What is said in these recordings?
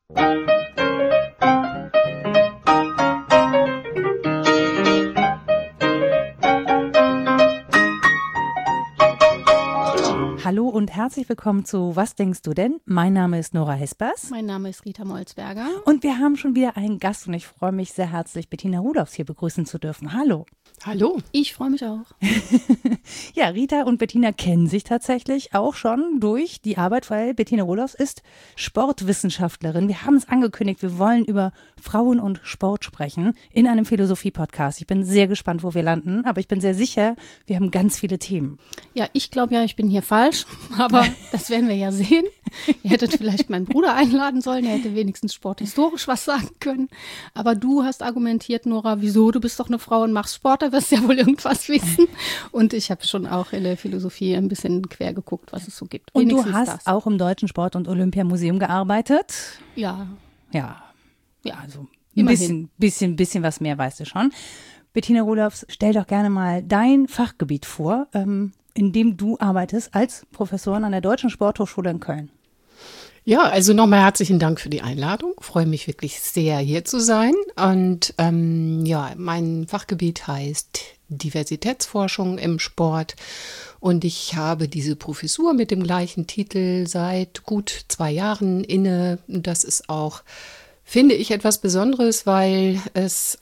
Hallo und herzlich willkommen zu Was denkst du denn? Mein Name ist Nora Hespers. Mein Name ist Rita Molzberger. Und wir haben schon wieder einen Gast und ich freue mich sehr herzlich, Bettina Rudolphs hier begrüßen zu dürfen. Hallo. Hallo. Ich freue mich auch. Ja, Rita und Bettina kennen sich tatsächlich auch schon durch die Arbeit, weil Bettina Rudolphs ist Sportwissenschaftlerin. Wir haben es angekündigt, wir wollen über Frauen und Sport sprechen in einem Philosophie-Podcast. Ich bin sehr gespannt, wo wir landen, aber ich bin sehr sicher, wir haben ganz viele Themen. Ja, ich glaube ja, ich bin hier falsch, aber das werden wir ja sehen. Ihr hättet vielleicht meinen Bruder einladen sollen, er hätte wenigstens sporthistorisch was sagen können. Aber du hast argumentiert, Nora, wieso? Du bist doch eine Frau und machst Sport, da wirst du ja wohl irgendwas wissen. Und ich habe schon auch in der Philosophie ein bisschen quer geguckt, was es so gibt. Und wenigstens du hast auch im Deutschen Sport- und Olympiamuseum gearbeitet? Ja. Ja, also ein bisschen was mehr weißt du schon. Bettina Rudolphs, stell doch gerne mal dein Fachgebiet vor, in dem du arbeitest als Professorin an der Deutschen Sporthochschule in Köln. Ja, also nochmal herzlichen Dank für die Einladung. Ich freue mich wirklich sehr, hier zu sein. Und mein Fachgebiet heißt Diversitätsforschung im Sport. Und ich habe diese Professur mit dem gleichen Titel seit gut 2 Jahren inne. Das ist auch, finde ich, etwas Besonderes, weil es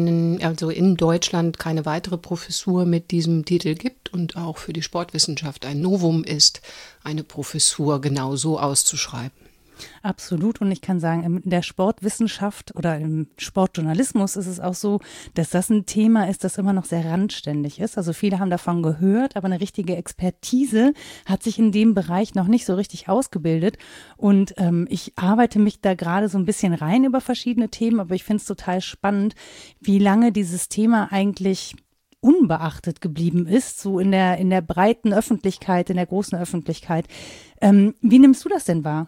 in Deutschland keine weitere Professur mit diesem Titel gibt und auch für die Sportwissenschaft ein Novum ist, eine Professur genau so auszuschreiben. Absolut. Und ich kann sagen, in der Sportwissenschaft oder im Sportjournalismus ist es auch so, dass das ein Thema ist, das immer noch sehr randständig ist. Also viele haben davon gehört, aber eine richtige Expertise hat sich in dem Bereich noch nicht so richtig ausgebildet. Und ich arbeite mich da gerade so ein bisschen rein über verschiedene Themen, aber ich finde es total spannend, wie lange dieses Thema eigentlich unbeachtet geblieben ist, so in der breiten Öffentlichkeit, in der großen Öffentlichkeit. Wie nimmst du das denn wahr?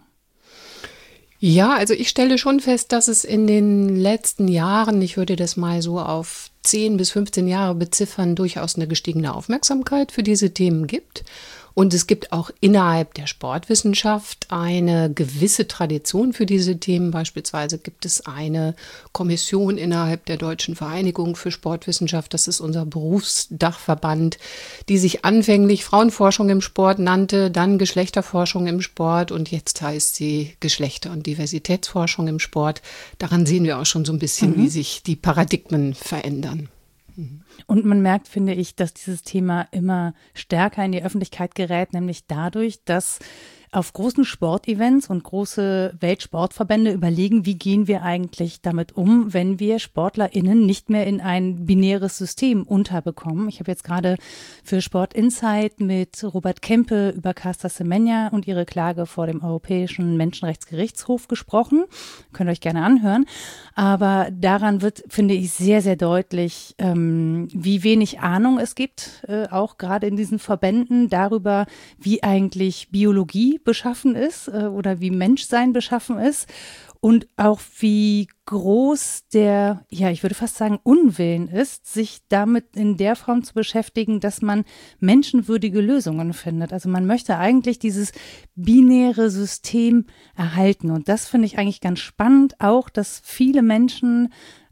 Ja, also ich stelle schon fest, dass es in den letzten Jahren, ich würde das mal so auf 10 bis 15 Jahre beziffern, durchaus eine gestiegene Aufmerksamkeit für diese Themen gibt. Und es gibt auch innerhalb der Sportwissenschaft eine gewisse Tradition für diese Themen. Beispielsweise gibt es eine Kommission innerhalb der Deutschen Vereinigung für Sportwissenschaft, das ist unser Berufsdachverband, die sich anfänglich Frauenforschung im Sport nannte, dann Geschlechterforschung im Sport und jetzt heißt sie Geschlechter- und Diversitätsforschung im Sport. Daran sehen wir auch schon so ein bisschen, wie sich die Paradigmen verändern. Und man merkt, finde ich, dass dieses Thema immer stärker in die Öffentlichkeit gerät, nämlich dadurch, dass auf großen Sportevents und große Weltsportverbände überlegen, wie gehen wir eigentlich damit um, wenn wir SportlerInnen nicht mehr in ein binäres System unterbekommen. Ich habe jetzt gerade für Sport Insight mit Robert Kempe über Caster Semenya und ihre Klage vor dem Europäischen Menschenrechtsgerichtshof gesprochen. Könnt ihr euch gerne anhören. Aber daran wird, finde ich, sehr, sehr deutlich, wie wenig Ahnung es gibt, auch gerade in diesen Verbänden darüber, wie eigentlich Biologie beschaffen ist oder wie Menschsein beschaffen ist und auch wie groß der, ja, ich würde fast sagen, Unwillen ist, sich damit in der Form zu beschäftigen, dass man menschenwürdige Lösungen findet. Also man möchte eigentlich dieses binäre System erhalten und das finde ich eigentlich ganz spannend, auch, dass viele Menschen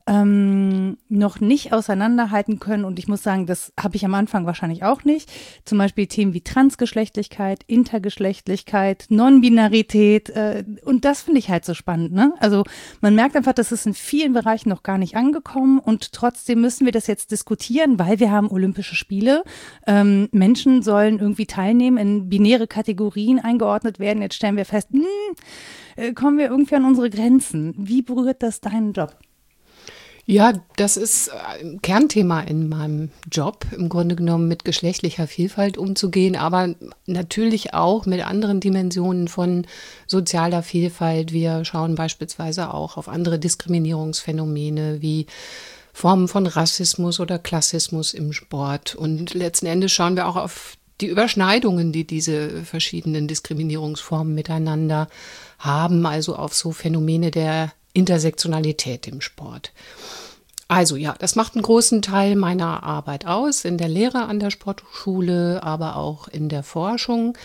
noch nicht auseinanderhalten können und ich muss sagen, das habe ich am Anfang wahrscheinlich auch nicht. Zum Beispiel Themen wie Transgeschlechtlichkeit, Intergeschlechtlichkeit, Non-Binarität und das finde ich halt so spannend, ne? Also man merkt einfach, das ist in vielen Bereichen noch gar nicht angekommen und trotzdem müssen wir das jetzt diskutieren, weil wir haben Olympische Spiele. Menschen sollen irgendwie teilnehmen, in binäre Kategorien eingeordnet werden. Jetzt stellen wir fest, kommen wir irgendwie an unsere Grenzen. Wie berührt das deinen Job? Ja, das ist ein Kernthema in meinem Job, im Grunde genommen mit geschlechtlicher Vielfalt umzugehen, aber natürlich auch mit anderen Dimensionen von sozialer Vielfalt. Wir schauen beispielsweise auch auf andere Diskriminierungsphänomene wie Formen von Rassismus oder Klassismus im Sport. Und letzten Endes schauen wir auch auf die Überschneidungen, die diese verschiedenen Diskriminierungsformen miteinander haben, also auf so Phänomene der Intersektionalität im Sport. Also ja, das macht einen großen Teil meiner Arbeit aus, in der Lehre an der Sporthochschule, aber auch in der Forschung.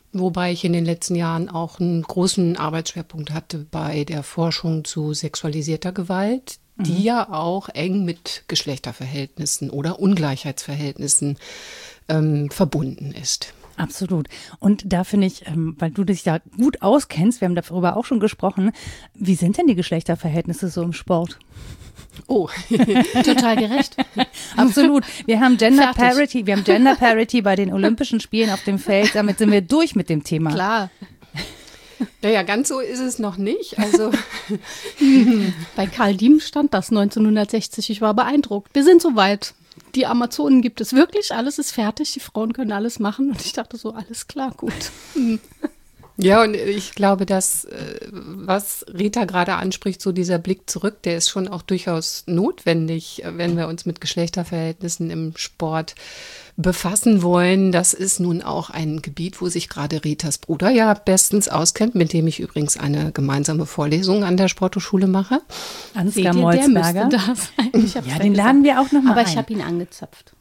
wobei ich in den letzten Jahren auch einen großen Arbeitsschwerpunkt hatte bei der Forschung zu sexualisierter Gewalt, die ja auch eng mit Geschlechterverhältnissen oder Ungleichheitsverhältnissen verbunden ist. Absolut. Und da finde ich, weil du dich da gut auskennst, wir haben darüber auch schon gesprochen, wie sind denn die Geschlechterverhältnisse so im Sport? Oh, Total gerecht. Absolut. Wir haben Gender Fertig. Parity bei den Olympischen Spielen auf dem Feld. Damit sind wir durch mit dem Thema. Klar. naja, ganz so ist es noch nicht. Also Bei Karl Diem stand das 1960. Ich war beeindruckt. Wir sind soweit. Die Amazonen gibt es wirklich. Alles ist fertig. Die Frauen können alles machen. Und ich dachte so, alles klar, gut. ja, und ich glaube, dass, was Rita gerade anspricht, so dieser Blick zurück, der ist schon auch durchaus notwendig, wenn wir uns mit Geschlechterverhältnissen im Sport befassen wollen. Das ist nun auch ein Gebiet, wo sich gerade Ritas Bruder ja bestens auskennt, mit dem ich übrigens eine gemeinsame Vorlesung an der Sporthochschule mache. Ansgar Seht ihr, der Molzberger. müsste da sein. Ich hab's Ja, ja den gesagt. laden wir auch nochmal ein. Aber ich habe ihn angezapft.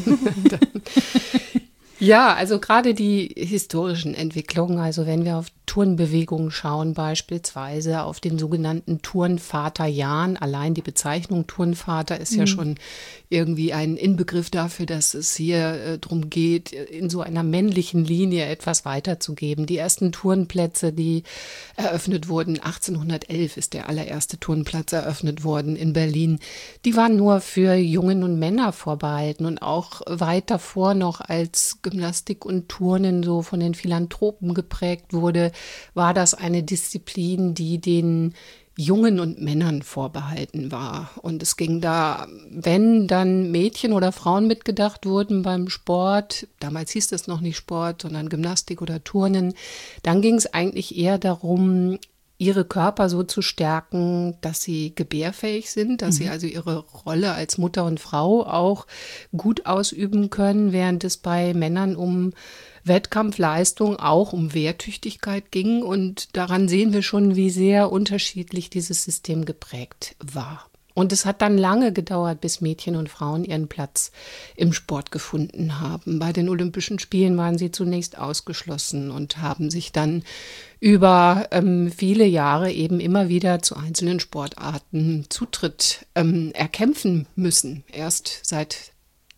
Ja, also gerade die historischen Entwicklungen, also wenn wir auf Turnbewegungen schauen, beispielsweise auf den sogenannten Turnvaterjahren, allein die Bezeichnung Turnvater ist ja schon irgendwie ein Inbegriff dafür, dass es hier darum geht, in so einer männlichen Linie etwas weiterzugeben. Die ersten Turnplätze, die eröffnet wurden, 1811 ist der allererste Turnplatz eröffnet worden in Berlin, die waren nur für Jungen und Männer vorbehalten und auch weit davor noch als Gymnastik und Turnen so von den Philanthropen geprägt wurde, war das eine Disziplin, die den Jungen und Männern vorbehalten war. Und es ging da, wenn dann Mädchen oder Frauen mitgedacht wurden beim Sport, damals hieß das noch nicht Sport, sondern Gymnastik oder Turnen, dann ging es eigentlich eher darum, ihre Körper so zu stärken, dass sie gebärfähig sind, dass sie also ihre Rolle als Mutter und Frau auch gut ausüben können, während es bei Männern um Wettkampfleistung, auch um Wehrtüchtigkeit ging. Und daran sehen wir schon, wie sehr unterschiedlich dieses System geprägt war. Und es hat dann lange gedauert, bis Mädchen und Frauen ihren Platz im Sport gefunden haben. Bei den Olympischen Spielen waren sie zunächst ausgeschlossen und haben sich dann über viele Jahre eben immer wieder zu einzelnen Sportarten Zutritt erkämpfen müssen. Erst seit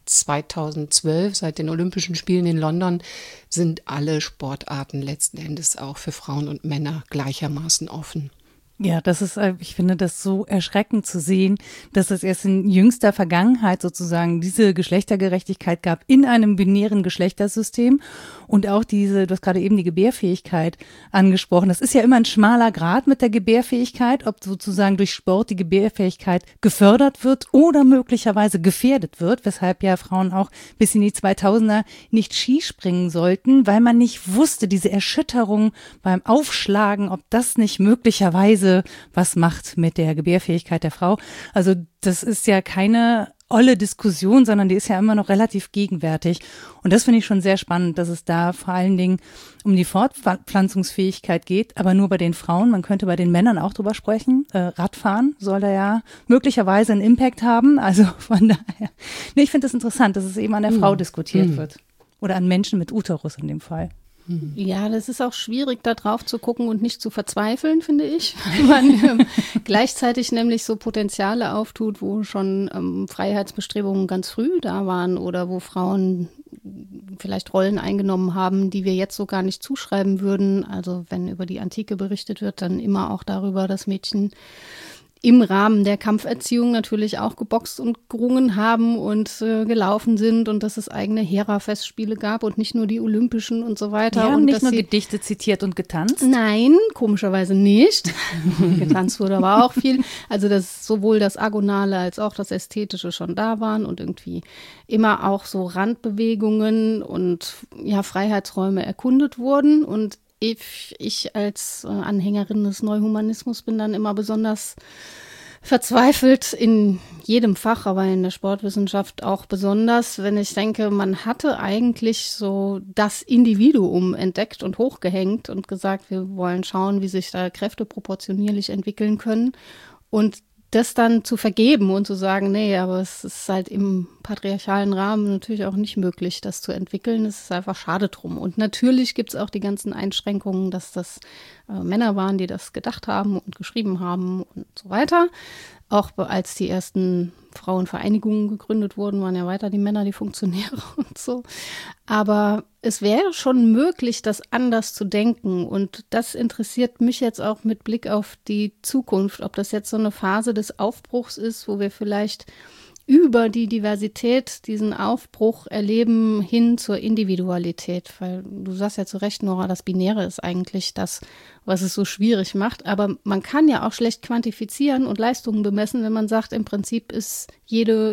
2012, seit den Olympischen Spielen in London, sind alle Sportarten letzten Endes auch für Frauen und Männer gleichermaßen offen. Ja, das ist, ich finde das so erschreckend zu sehen, dass es erst in jüngster Vergangenheit sozusagen diese Geschlechtergerechtigkeit gab in einem binären Geschlechtersystem und auch diese, du hast gerade eben die Gebärfähigkeit angesprochen. Das ist ja immer ein schmaler Grat mit der Gebärfähigkeit, ob sozusagen durch Sport die Gebärfähigkeit gefördert wird oder möglicherweise gefährdet wird, weshalb ja Frauen auch bis in die 2000er nicht Skispringen sollten, weil man nicht wusste, diese Erschütterung beim Aufschlagen, ob das nicht möglicherweise was macht mit der Gebärfähigkeit der Frau. Also das ist ja keine olle Diskussion, sondern die ist ja immer noch relativ gegenwärtig. Und das finde ich schon sehr spannend, dass es da vor allen Dingen um die Fortpflanzungsfähigkeit geht, aber nur bei den Frauen. Man könnte bei den Männern auch drüber sprechen. Radfahren soll da ja möglicherweise einen Impact haben. Also von daher. Nee, ich finde das interessant, dass es eben an der Frau diskutiert wird. Oder an Menschen mit Uterus in dem Fall. Ja, das ist auch schwierig, da drauf zu gucken und nicht zu verzweifeln, finde ich. Wenn man gleichzeitig nämlich so Potenziale auftut, wo schon Freiheitsbestrebungen ganz früh da waren oder wo Frauen vielleicht Rollen eingenommen haben, die wir jetzt so gar nicht zuschreiben würden. Also wenn über die Antike berichtet wird, dann immer auch darüber, dass Mädchen im Rahmen der Kampferziehung natürlich auch geboxt und gerungen haben und gelaufen sind und dass es eigene Hera-Festspiele gab und nicht nur die Olympischen und so weiter. Die haben und nicht dass nur sie Gedichte zitiert und getanzt. Nein, komischerweise nicht. Getanzt wurde aber auch viel. Also dass sowohl das Agonale als auch das Ästhetische schon da waren und irgendwie immer auch so Randbewegungen und ja Freiheitsräume erkundet wurden. Und ich als Anhängerin des Neuhumanismus bin dann immer besonders verzweifelt in jedem Fach, aber in der Sportwissenschaft auch besonders, wenn ich denke, man hatte eigentlich so das Individuum entdeckt und hochgehängt und gesagt, wir wollen schauen, wie sich da Kräfte proportionierlich entwickeln können. Und das dann zu vergeben und zu sagen, nee, aber es ist halt im patriarchalen Rahmen natürlich auch nicht möglich, das zu entwickeln. Es ist einfach schade drum. Und natürlich gibt es auch die ganzen Einschränkungen, dass das Männer waren, die das gedacht haben und geschrieben haben und so weiter. Auch als die ersten Frauenvereinigungen gegründet wurden, waren ja weiter die Männer, die Funktionäre und so. Aber es wäre schon möglich, das anders zu denken. Und das interessiert mich jetzt auch mit Blick auf die Zukunft, ob das jetzt so eine Phase des Aufbruchs ist, wo wir vielleicht über die Diversität diesen Aufbruch erleben hin zur Individualität. Weil du sagst ja zu Recht, Nora, das Binäre ist eigentlich das, was es so schwierig macht. Aber man kann ja auch schlecht quantifizieren und Leistungen bemessen, wenn man sagt, im Prinzip ist jede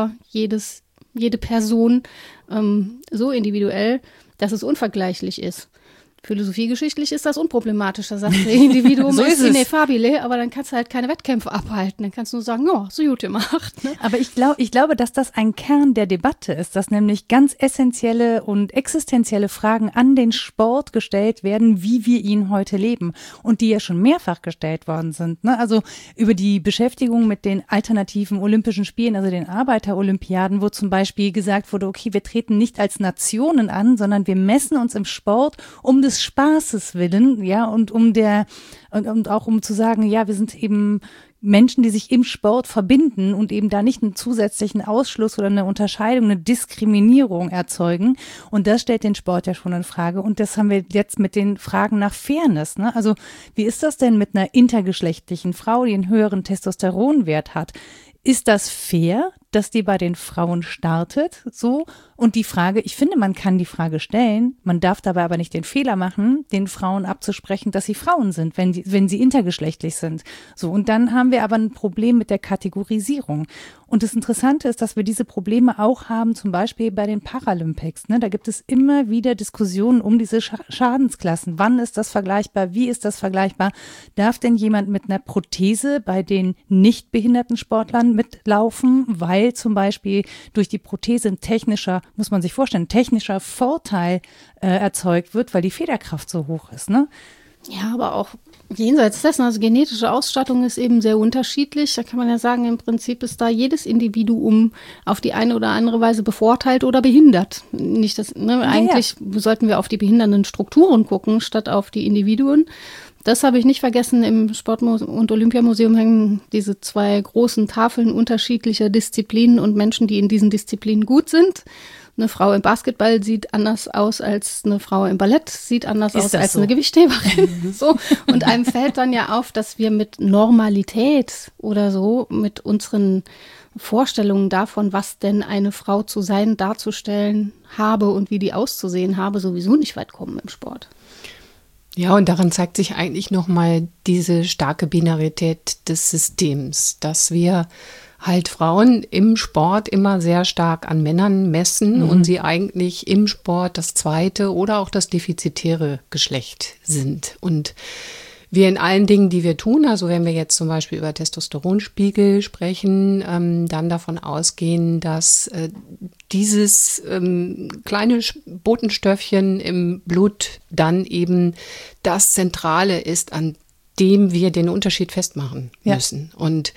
Person so individuell, dass es unvergleichlich ist. Philosophiegeschichtlich ist das unproblematisch. Da sagt der Individuum So ist ist es. ineffabile, aber dann kannst du halt keine Wettkämpfe abhalten. Dann kannst du nur sagen, ja, so gut gemacht. Ne? Aber ich glaube, dass das ein Kern der Debatte ist, dass nämlich ganz essentielle und existenzielle Fragen an den Sport gestellt werden, wie wir ihn heute leben und die ja schon mehrfach gestellt worden sind. Ne? Also über die Beschäftigung mit den alternativen Olympischen Spielen, also den Arbeiterolympiaden, wo zum Beispiel gesagt wurde, okay, wir treten nicht als Nationen an, sondern wir messen uns im Sport um des Spaßes willen, ja, und und auch um zu sagen, ja, wir sind eben Menschen, die sich im Sport verbinden und eben da nicht einen zusätzlichen Ausschluss oder eine Unterscheidung, eine Diskriminierung erzeugen. Und das stellt den Sport ja schon in Frage. Und das haben wir jetzt mit den Fragen nach Fairness. Ne? Also wie ist das denn mit einer intergeschlechtlichen Frau, die einen höheren Testosteronwert hat? Ist das fair, dass die bei den Frauen startet? So. Und die Frage, ich finde, man kann die Frage stellen, man darf dabei aber nicht den Fehler machen, den Frauen abzusprechen, dass sie Frauen sind, wenn sie intergeschlechtlich sind. So. Und dann haben wir aber ein Problem mit der Kategorisierung. Und das Interessante ist, dass wir diese Probleme auch haben, zum Beispiel bei den Paralympics. Ne? Da gibt es immer wieder Diskussionen um diese Schadensklassen. Wann ist das vergleichbar? Wie ist das vergleichbar? Darf denn jemand mit einer Prothese bei den nicht behinderten Sportlern mitlaufen, weil zum Beispiel durch die Prothese ein technischer Vorteil erzeugt wird, weil die Federkraft so hoch ist, ne? Ja, aber auch jenseits dessen, also genetische Ausstattung ist eben sehr unterschiedlich. Da kann man ja sagen, im Prinzip ist da jedes Individuum auf die eine oder andere Weise bevorteilt oder behindert. Nicht das, ne? Eigentlich sollten wir auf die behindernden Strukturen gucken, statt auf die Individuen. Das habe ich nicht vergessen. Im Sport- und Olympiamuseum hängen diese 2 großen Tafeln unterschiedlicher Disziplinen und Menschen, die in diesen Disziplinen gut sind. Eine Frau im Basketball sieht anders aus als eine Frau im Ballett, sieht anders aus als eine Gewichtheberin. So. Und einem fällt dann ja auf, dass wir mit Normalität oder so, mit unseren Vorstellungen davon, was denn eine Frau zu sein, darzustellen habe und wie die auszusehen habe, sowieso nicht weit kommen im Sport. Ja, und daran zeigt sich eigentlich nochmal diese starke Binarität des Systems, dass wir halt Frauen im Sport immer sehr stark an Männern messen und sie eigentlich im Sport das zweite oder auch das defizitäre Geschlecht sind. Und wir in allen Dingen, die wir tun, also wenn wir jetzt zum Beispiel über Testosteronspiegel sprechen, dann davon ausgehen, dass dieses kleine Botenstöffchen im Blut dann eben das Zentrale ist, an dem wir den Unterschied festmachen müssen. Und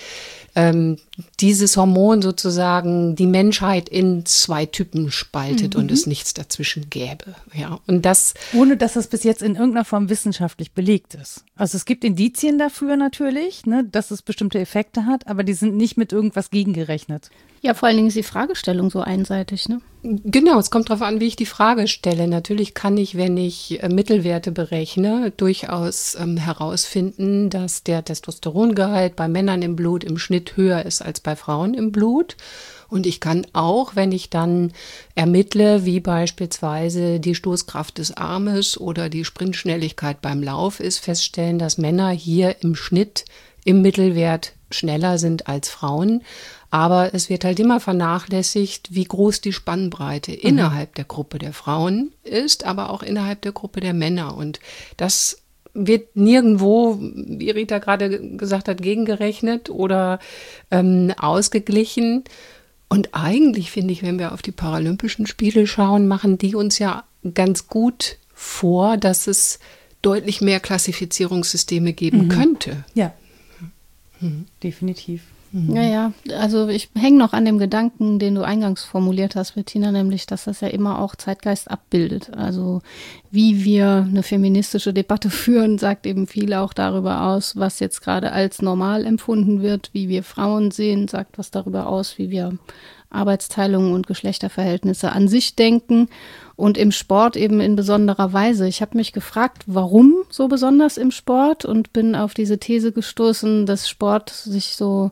dieses Hormon sozusagen die Menschheit in 2 Typen spaltet und es nichts dazwischen gäbe. Ja, und das ohne dass es bis jetzt in irgendeiner Form wissenschaftlich belegt ist. Also es gibt Indizien dafür natürlich, ne, dass es bestimmte Effekte hat, aber die sind nicht mit irgendwas gegengerechnet. Ja, vor allen Dingen ist die Fragestellung so einseitig, ne? Genau, es kommt darauf an, wie ich die Frage stelle. Natürlich kann ich, wenn ich Mittelwerte berechne, durchaus herausfinden, dass der Testosterongehalt bei Männern im Blut im Schnitt höher ist als bei Frauen im Blut. Und ich kann auch, wenn ich dann ermittle, wie beispielsweise die Stoßkraft des Armes oder die Sprintschnelligkeit beim Lauf ist, feststellen, dass Männer hier im Schnitt im Mittelwert schneller sind als Frauen. Aber es wird halt immer vernachlässigt, wie groß die Spannbreite innerhalb der Gruppe der Frauen ist, aber auch innerhalb der Gruppe der Männer. Und das wird nirgendwo, wie Rita gerade gesagt hat, gegengerechnet oder ausgeglichen. Und eigentlich finde ich, wenn wir auf die Paralympischen Spiele schauen, machen die uns ja ganz gut vor, dass es deutlich mehr Klassifizierungssysteme geben könnte. Ja. definitiv. Ja, also ich hänge noch an dem Gedanken, den du eingangs formuliert hast, Bettina, nämlich, dass das ja immer auch Zeitgeist abbildet. Also wie wir eine feministische Debatte führen, sagt eben viel auch darüber aus, was jetzt gerade als normal empfunden wird, wie wir Frauen sehen, sagt was darüber aus, wie wir Arbeitsteilung und Geschlechterverhältnisse an sich denken und im Sport eben in besonderer Weise. Ich habe mich gefragt, warum so besonders im Sport und bin auf diese These gestoßen, dass Sport sich so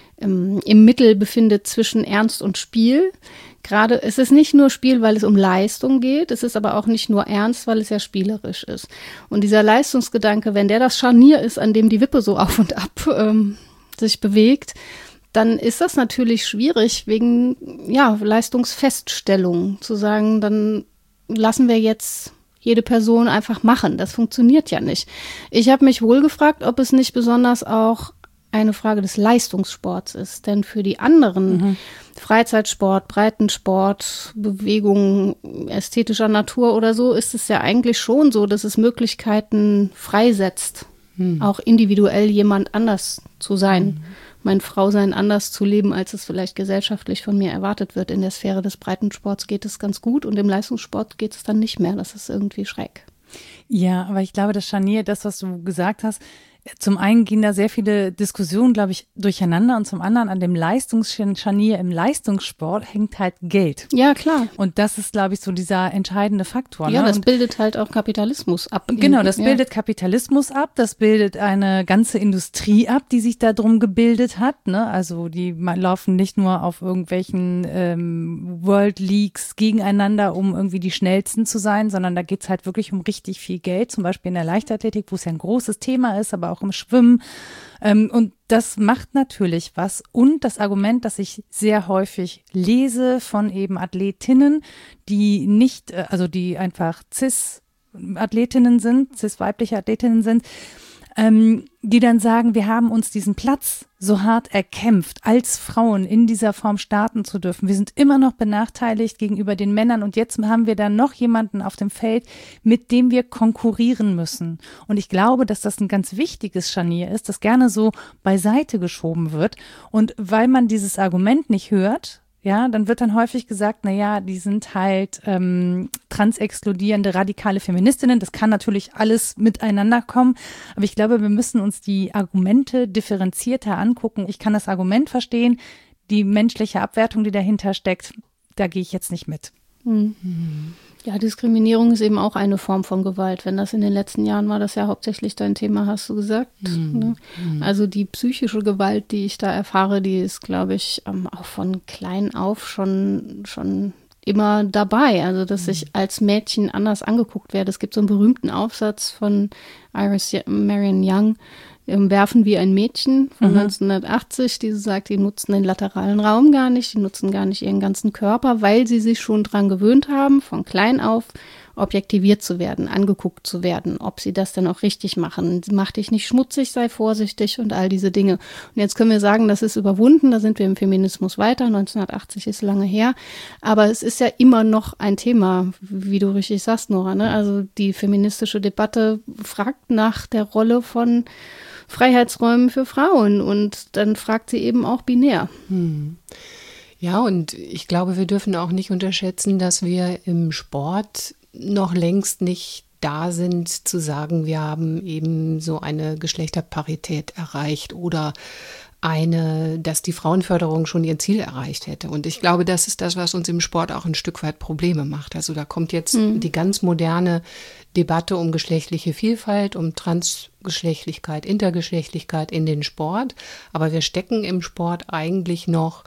im Mittel befindet zwischen Ernst und Spiel. Gerade, es ist nicht nur Spiel, weil es um Leistung geht, es ist aber auch nicht nur ernst, weil es ja spielerisch ist. Und dieser Leistungsgedanke, wenn der das Scharnier ist, an dem die Wippe so auf und ab sich bewegt, dann ist das natürlich schwierig wegen Leistungsfeststellung zu sagen, dann lassen wir jetzt jede Person einfach machen. Das funktioniert ja nicht. Ich habe mich wohl gefragt, ob es nicht besonders auch eine Frage des Leistungssports ist. Denn für die anderen Freizeitsport, Breitensport, Bewegung ästhetischer Natur oder so, ist es ja eigentlich schon so, dass es Möglichkeiten freisetzt, auch individuell jemand anders zu sein. Mein Frausein anders zu leben, als es vielleicht gesellschaftlich von mir erwartet wird. In der Sphäre des Breitensports geht es ganz gut und im Leistungssport geht es dann nicht mehr. Das ist irgendwie schräg. Ja, aber ich glaube, das Scharnier, das, was du gesagt hast, zum einen gehen da sehr viele Diskussionen, glaube ich, durcheinander und zum anderen an dem Leistungsscharnier im Leistungssport hängt halt Geld. Ja, klar. Und das ist, glaube ich, so dieser entscheidende Faktor. Ja, ne? das Und bildet halt auch Kapitalismus ab. genau, das bildet Kapitalismus ab, das bildet eine ganze Industrie ab, die sich da drum gebildet hat. Ne? Also die laufen nicht nur auf irgendwelchen World Leagues gegeneinander, um irgendwie die Schnellsten zu sein, sondern da geht's halt wirklich um richtig viel Geld, zum Beispiel in der Leichtathletik, wo es ja ein großes Thema ist, aber auch im Schwimmen. Und das macht natürlich was. Und das Argument, das ich sehr häufig lese von eben Athletinnen, die nicht, also die einfach Cis-Athletinnen sind, cis-weibliche Athletinnen sind, die dann sagen, wir haben uns diesen Platz so hart erkämpft, als Frauen in dieser Form starten zu dürfen. Wir sind immer noch benachteiligt gegenüber den Männern und jetzt haben wir dann noch jemanden auf dem Feld, mit dem wir konkurrieren müssen. Und ich glaube, dass das ein ganz wichtiges Scharnier ist, das gerne so beiseite geschoben wird. Und weil man dieses Argument nicht hört, ja, dann wird dann häufig gesagt, na ja, die sind halt transexkludierende, radikale Feministinnen. Das kann natürlich alles miteinander kommen. Aber ich glaube, wir müssen uns die Argumente differenzierter angucken. Ich kann das Argument verstehen, die menschliche Abwertung, die dahinter steckt, da gehe ich jetzt nicht mit. Ja, Diskriminierung ist eben auch eine Form von Gewalt. Wenn das in den letzten Jahren war, das ja hauptsächlich dein Thema, hast du gesagt. Ne? Also die psychische Gewalt, die ich da erfahre, die ist, glaube ich, auch von klein auf schon immer dabei. Also, dass ich als Mädchen anders angeguckt werde. Es gibt so einen berühmten Aufsatz von Iris Marion Young, Werfen wie ein Mädchen von 1980, die sagt, die nutzen den lateralen Raum gar nicht, die nutzen gar nicht ihren ganzen Körper, weil sie sich schon dran gewöhnt haben, von klein auf objektiviert zu werden, angeguckt zu werden, ob sie das denn auch richtig machen. Mach dich nicht schmutzig, sei vorsichtig und all diese Dinge. Und jetzt können wir sagen, das ist überwunden, da sind wir im Feminismus weiter, 1980 ist lange her, aber es ist ja immer noch ein Thema, wie du richtig sagst, Nora, ne? Also die feministische Debatte fragt nach der Rolle von Freiheitsräumen für Frauen und dann fragt sie eben auch binär. Ja, und ich glaube, wir dürfen auch nicht unterschätzen, dass wir im Sport noch längst nicht da sind, zu sagen, wir haben eben so eine Geschlechterparität erreicht oder dass die Frauenförderung schon ihr Ziel erreicht hätte. Und ich glaube, das ist das, was uns im Sport auch ein Stück weit Probleme macht. Also da kommt jetzt die ganz moderne Debatte um geschlechtliche Vielfalt, um Transgeschlechtlichkeit, Intergeschlechtlichkeit in den Sport. Aber wir stecken im Sport eigentlich noch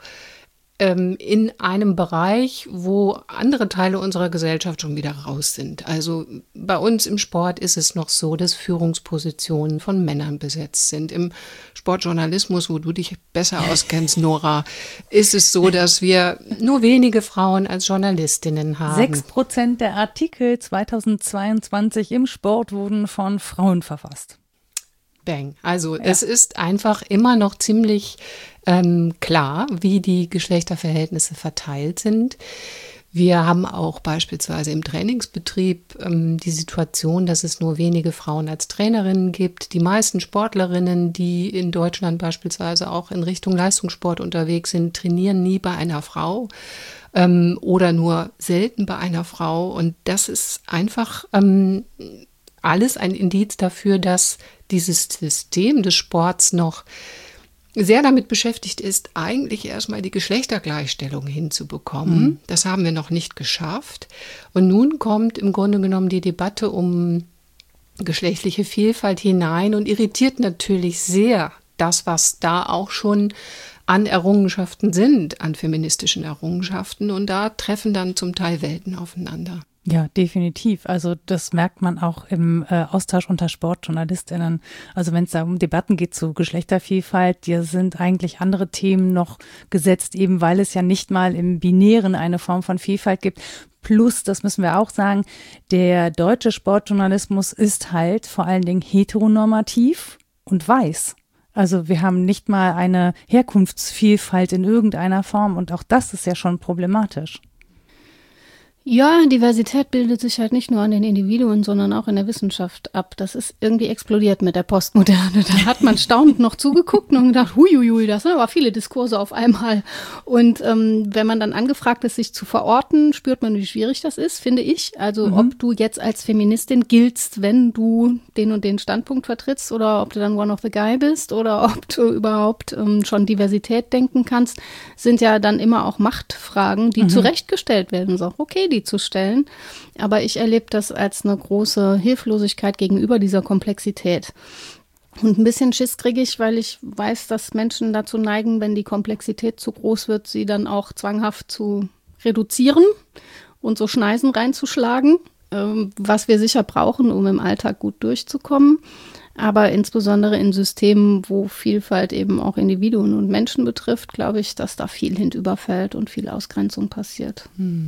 in einem Bereich, wo andere Teile unserer Gesellschaft schon wieder raus sind. Also bei uns im Sport ist es noch so, dass Führungspositionen von Männern besetzt sind. Im Sportjournalismus, wo du dich besser auskennst, Nora, ist es so, dass wir nur wenige Frauen als Journalistinnen haben. 6% der Artikel 2022 im Sport wurden von Frauen verfasst. Bang. Also es ist einfach immer noch ziemlich klar, wie die Geschlechterverhältnisse verteilt sind. Wir haben auch beispielsweise im Trainingsbetrieb die Situation, dass es nur wenige Frauen als Trainerinnen gibt. Die meisten Sportlerinnen, die in Deutschland beispielsweise auch in Richtung Leistungssport unterwegs sind, trainieren nie bei einer Frau oder nur selten bei einer Frau. Und das ist einfach alles ein Indiz dafür, dass dieses System des Sports noch sehr damit beschäftigt ist, eigentlich erstmal die Geschlechtergleichstellung hinzubekommen. Das haben wir noch nicht geschafft. Und nun kommt im Grunde genommen die Debatte um geschlechtliche Vielfalt hinein und irritiert natürlich sehr das, was da auch schon an Errungenschaften sind, an feministischen Errungenschaften. Und da treffen dann zum Teil Welten aufeinander. Ja, definitiv. Also das merkt man auch im Austausch unter SportjournalistInnen. Also wenn es da um Debatten geht zu Geschlechtervielfalt, hier sind eigentlich andere Themen noch gesetzt, eben weil es ja nicht mal im Binären eine Form von Vielfalt gibt. Plus, das müssen wir auch sagen, der deutsche Sportjournalismus ist halt vor allen Dingen heteronormativ und weiß. Also wir haben nicht mal eine Herkunftsvielfalt in irgendeiner Form und auch das ist ja schon problematisch. Ja, Diversität bildet sich halt nicht nur an den Individuen, sondern auch in der Wissenschaft ab. Das ist irgendwie explodiert mit der Postmoderne. Da hat man staunend noch zugeguckt und gedacht, huiuiui, das sind aber viele Diskurse auf einmal. Und wenn man dann angefragt ist, sich zu verorten, spürt man, wie schwierig das ist, finde ich. Also ob du jetzt als Feministin giltst, wenn du den und den Standpunkt vertrittst oder ob du dann one of the guy bist oder ob du überhaupt schon Diversität denken kannst, sind ja dann immer auch Machtfragen, die zurechtgestellt werden. So, okay, die zu stellen. Aber ich erlebe das als eine große Hilflosigkeit gegenüber dieser Komplexität. Und ein bisschen Schiss kriege ich, weil ich weiß, dass Menschen dazu neigen, wenn die Komplexität zu groß wird, sie dann auch zwanghaft zu reduzieren und so Schneisen reinzuschlagen, was wir sicher brauchen, um im Alltag gut durchzukommen. Aber insbesondere in Systemen, wo Vielfalt eben auch Individuen und Menschen betrifft, glaube ich, dass da viel hinüberfällt und viel Ausgrenzung passiert.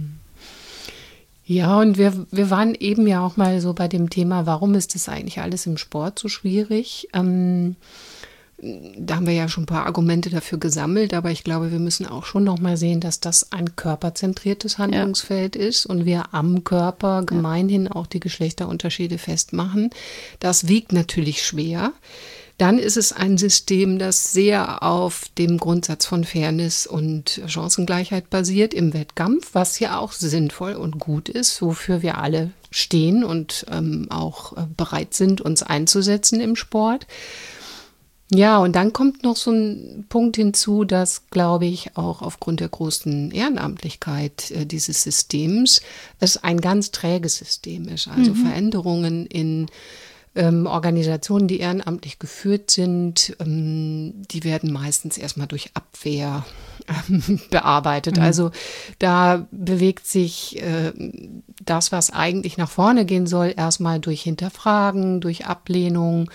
Ja, und wir waren eben ja auch mal so bei dem Thema, warum ist das eigentlich alles im Sport so schwierig? Da haben wir ja schon ein paar Argumente dafür gesammelt, aber ich glaube, wir müssen auch schon noch mal sehen, dass das ein körperzentriertes Handlungsfeld ist und wir am Körper gemeinhin auch die Geschlechterunterschiede festmachen. Das wiegt natürlich schwer. Dann ist es ein System, das sehr auf dem Grundsatz von Fairness und Chancengleichheit basiert im Wettkampf, was ja auch sinnvoll und gut ist, wofür wir alle stehen und auch bereit sind, uns einzusetzen im Sport. Ja, und dann kommt noch so ein Punkt hinzu, dass, glaube ich, auch aufgrund der großen Ehrenamtlichkeit dieses Systems es ein ganz träges System ist. Also Veränderungen in Organisationen, die ehrenamtlich geführt sind, die werden meistens erstmal durch Abwehr bearbeitet. Also da bewegt sich das, was eigentlich nach vorne gehen soll, erstmal durch Hinterfragen, durch Ablehnung.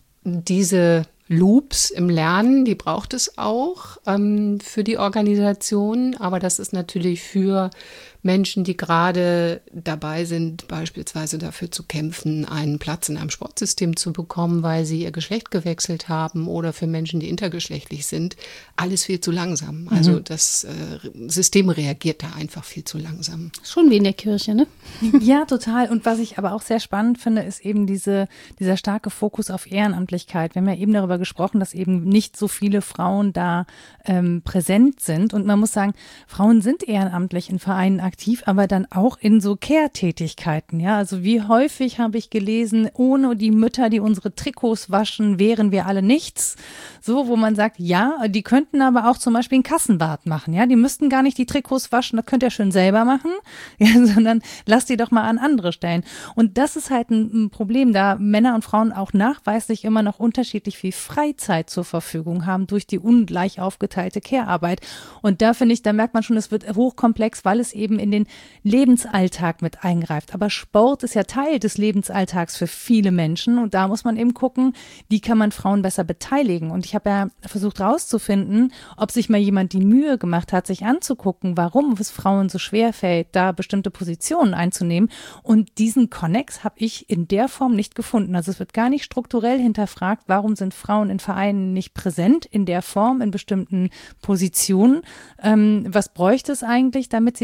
Diese Loops im Lernen, die braucht es auch für die Organisation, aber das ist natürlich für Menschen, die gerade dabei sind, beispielsweise dafür zu kämpfen, einen Platz in einem Sportsystem zu bekommen, weil sie ihr Geschlecht gewechselt haben, oder für Menschen, die intergeschlechtlich sind, alles viel zu langsam. Also das System reagiert da einfach viel zu langsam. Schon wie in der Kirche, ne? Ja, total. Und was ich aber auch sehr spannend finde, ist eben dieser starke Fokus auf Ehrenamtlichkeit. Wir haben ja eben darüber gesprochen, dass eben nicht so viele Frauen da präsent sind. Und man muss sagen, Frauen sind ehrenamtlich in Vereinen aktiv, aber dann auch in so Care-Tätigkeiten. Ja, also wie häufig habe ich gelesen, ohne die Mütter, die unsere Trikots waschen, wären wir alle nichts. So, wo man sagt, ja, die könnten aber auch zum Beispiel ein Kassenbad machen. Ja, die müssten gar nicht die Trikots waschen, das könnt ihr schön selber machen, ja, sondern lasst die doch mal an andere stellen. Und das ist halt ein Problem, da Männer und Frauen auch nachweislich immer noch unterschiedlich viel Freizeit zur Verfügung haben durch die ungleich aufgeteilte Care-Arbeit. Und da finde ich, da merkt man schon, es wird hochkomplex, weil es eben in den Lebensalltag mit eingreift. Aber Sport ist ja Teil des Lebensalltags für viele Menschen und da muss man eben gucken, wie kann man Frauen besser beteiligen. Und ich habe ja versucht rauszufinden, ob sich mal jemand die Mühe gemacht hat, sich anzugucken, warum es Frauen so schwer fällt, da bestimmte Positionen einzunehmen. Und diesen Konnex habe ich in der Form nicht gefunden. Also es wird gar nicht strukturell hinterfragt, warum sind Frauen in Vereinen nicht präsent in der Form, in bestimmten Positionen. Was bräuchte es eigentlich, damit sie da präsent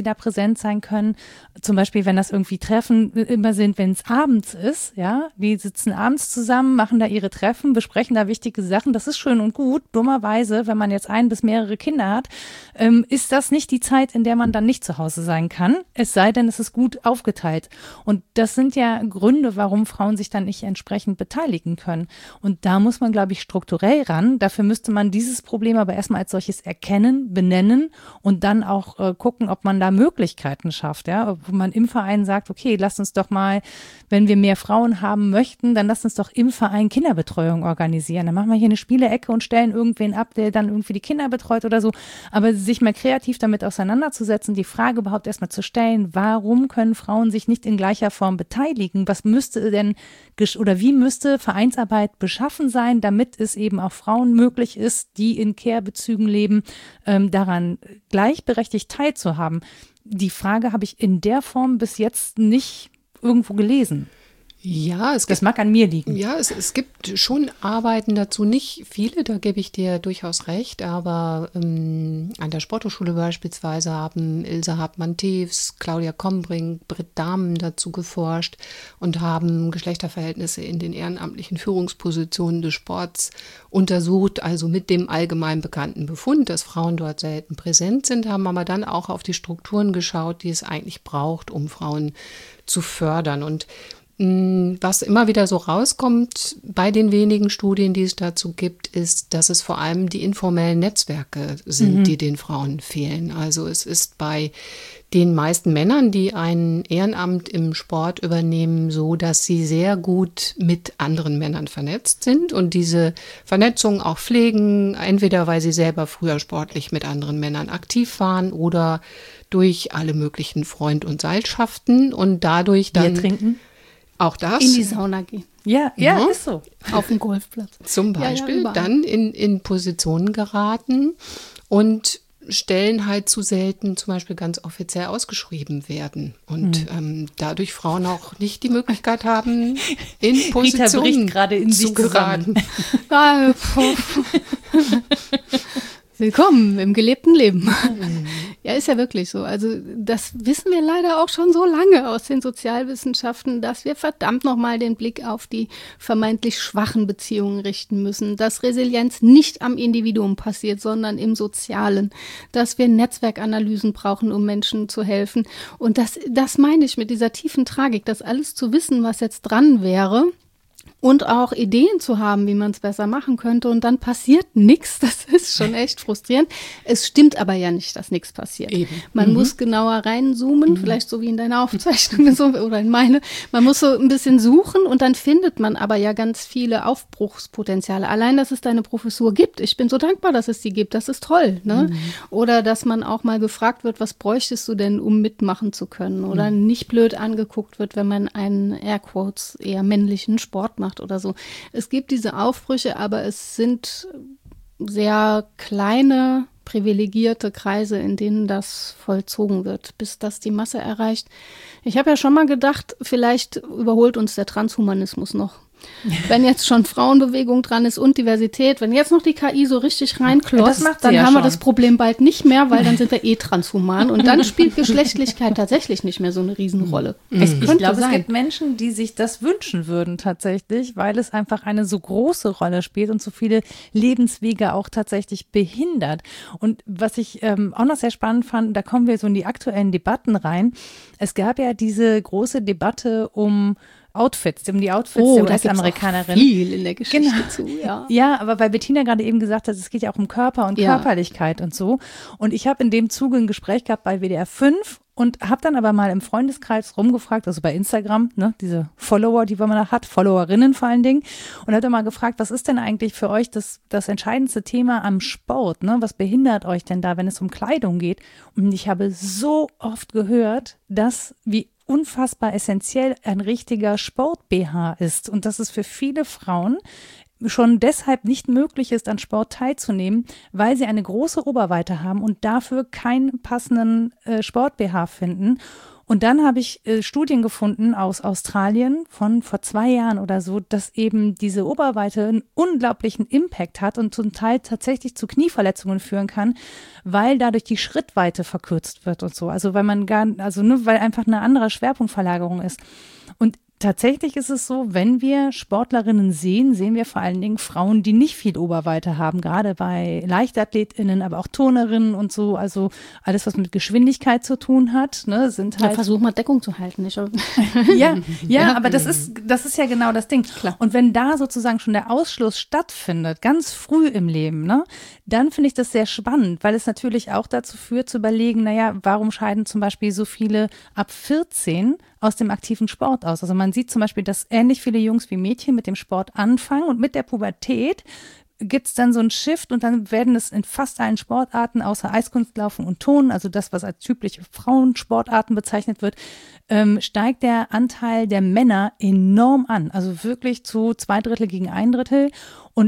präsent sein können. Zum Beispiel, wenn das irgendwie Treffen immer sind, wenn es abends ist, ja, die sitzen abends zusammen, machen da ihre Treffen, besprechen da wichtige Sachen. Das ist schön und gut. Dummerweise, wenn man jetzt 1 bis mehrere Kinder hat, ist das nicht die Zeit, in der man dann nicht zu Hause sein kann. Es sei denn, es ist gut aufgeteilt. Und das sind ja Gründe, warum Frauen sich dann nicht entsprechend beteiligen können. Und da muss man, glaube ich, strukturell ran. Dafür müsste man dieses Problem aber erstmal als solches erkennen, benennen und dann auch gucken, ob man da Möglichkeiten schafft, ja, wo man im Verein sagt, okay, lasst uns doch mal, wenn wir mehr Frauen haben möchten, dann lasst uns doch im Verein Kinderbetreuung organisieren. Dann machen wir hier eine Spielecke und stellen irgendwen ab, der dann irgendwie die Kinder betreut oder so. Aber sich mal kreativ damit auseinanderzusetzen, die Frage überhaupt erstmal zu stellen, warum können Frauen sich nicht in gleicher Form beteiligen? Was müsste denn oder wie müsste Vereinsarbeit beschaffen sein, damit es eben auch Frauen möglich ist, die in Care-Bezügen leben, daran gleichberechtigt teilzuhaben? Die Frage habe ich in der Form bis jetzt nicht irgendwo gelesen. Ja, das mag an mir liegen. Ja, es gibt schon Arbeiten dazu, nicht viele, da gebe ich dir durchaus recht, aber an der Sporthochschule beispielsweise haben Ilse Hartmann-Tews, Claudia Kombrink, Britt Dahmen dazu geforscht und haben Geschlechterverhältnisse in den ehrenamtlichen Führungspositionen des Sports untersucht, also mit dem allgemein bekannten Befund, dass Frauen dort selten präsent sind, haben aber dann auch auf die Strukturen geschaut, die es eigentlich braucht, um Frauen zu fördern. Und was immer wieder so rauskommt bei den wenigen Studien, die es dazu gibt, ist, dass es vor allem die informellen Netzwerke sind, die den Frauen fehlen. Also es ist bei den meisten Männern, die ein Ehrenamt im Sport übernehmen, so, dass sie sehr gut mit anderen Männern vernetzt sind und diese Vernetzung auch pflegen, entweder weil sie selber früher sportlich mit anderen Männern aktiv waren oder durch alle möglichen Freund- und Seilschaften und dadurch dann Bier trinken. Auch das. In die Sauna gehen. Ja, ist so. Auf dem Golfplatz. Zum Beispiel dann in Positionen geraten und Stellen halt zu selten zum Beispiel ganz offiziell ausgeschrieben werden. Und dadurch Frauen auch nicht die Möglichkeit haben, in Positionen gerade in zu geraten. Willkommen im gelebten Leben. Ja, ist ja wirklich so. Also das wissen wir leider auch schon so lange aus den Sozialwissenschaften, dass wir verdammt nochmal den Blick auf die vermeintlich schwachen Beziehungen richten müssen, dass Resilienz nicht am Individuum passiert, sondern im Sozialen, dass wir Netzwerkanalysen brauchen, um Menschen zu helfen. Und das meine ich mit dieser tiefen Tragik, das alles zu wissen, was jetzt dran wäre. Und auch Ideen zu haben, wie man es besser machen könnte. Und dann passiert nichts. Das ist schon echt frustrierend. Es stimmt aber ja nicht, dass nichts passiert. Eben. Man muss genauer reinzoomen, vielleicht so wie in deiner Aufzeichnung oder in meine. Man muss so ein bisschen suchen und dann findet man aber ja ganz viele Aufbruchspotenziale. Allein, dass es deine Professur gibt. Ich bin so dankbar, dass es die gibt. Das ist toll. Ne? Oder dass man auch mal gefragt wird, was bräuchtest du denn, um mitmachen zu können? Oder nicht blöd angeguckt wird, wenn man einen Airquotes eher männlichen Sport macht oder so. Es gibt diese Aufbrüche, aber es sind sehr kleine, privilegierte Kreise, in denen das vollzogen wird, bis das die Masse erreicht. Ich habe ja schon mal gedacht, vielleicht überholt uns der Transhumanismus noch. Wenn jetzt schon Frauenbewegung dran ist und Diversität, wenn jetzt noch die KI so richtig reinklotzt, dann haben wir das Problem bald nicht mehr, weil dann sind wir transhuman und dann spielt Geschlechtlichkeit tatsächlich nicht mehr so eine Riesenrolle. Ich glaube, es gibt Menschen, die sich das wünschen würden tatsächlich, weil es einfach eine so große Rolle spielt und so viele Lebenswege auch tatsächlich behindert. Und was ich auch noch sehr spannend fand, da kommen wir so in die aktuellen Debatten rein. Es gab ja diese große Debatte um die Outfits der US-Amerikanerin. Viel in der Geschichte zu, ja. Ja, aber weil Bettina gerade eben gesagt hat, es geht ja auch um Körper und Körperlichkeit und so. Und ich habe in dem Zuge ein Gespräch gehabt bei WDR 5 und habe dann aber mal im Freundeskreis rumgefragt, also bei Instagram, ne, diese Follower, die man da hat, Followerinnen vor allen Dingen, und habe dann mal gefragt, was ist denn eigentlich für euch das entscheidendste Thema am Sport, ne? Was behindert euch denn da, wenn es um Kleidung geht? Und ich habe so oft gehört, dass wie unfassbar essentiell ein richtiger Sport-BH ist und dass es für viele Frauen schon deshalb nicht möglich ist, an Sport teilzunehmen, weil sie eine große Oberweite haben und dafür keinen passenden Sport-BH finden. Und dann habe ich Studien gefunden aus Australien von vor 2 Jahren oder so, dass eben diese Oberweite einen unglaublichen Impact hat und zum Teil tatsächlich zu Knieverletzungen führen kann, weil dadurch die Schrittweite verkürzt wird und so. Also weil weil einfach eine andere Schwerpunktverlagerung ist. Und tatsächlich ist es so, wenn wir Sportlerinnen sehen wir vor allen Dingen Frauen, die nicht viel Oberweite haben, gerade bei LeichtathletInnen, aber auch Turnerinnen und so, also alles, was mit Geschwindigkeit zu tun hat, ne, sind halt. Ja, versuch mal Deckung zu halten. Ja, aber das ist ja genau das Ding. Klar. Und wenn da sozusagen schon der Ausschluss stattfindet, ganz früh im Leben, ne, dann finde ich das sehr spannend, weil es natürlich auch dazu führt, zu überlegen, naja, warum scheiden zum Beispiel so viele ab 14 aus dem aktiven Sport aus? Also man sieht zum Beispiel, dass ähnlich viele Jungs wie Mädchen mit dem Sport anfangen und mit der Pubertät gibt es dann so einen Shift und dann werden es in fast allen Sportarten außer Eiskunstlaufen und Turnen, also das, was als typische Frauensportarten bezeichnet wird, steigt der Anteil der Männer enorm an. Also wirklich zu 2/3 gegen 1/3. Und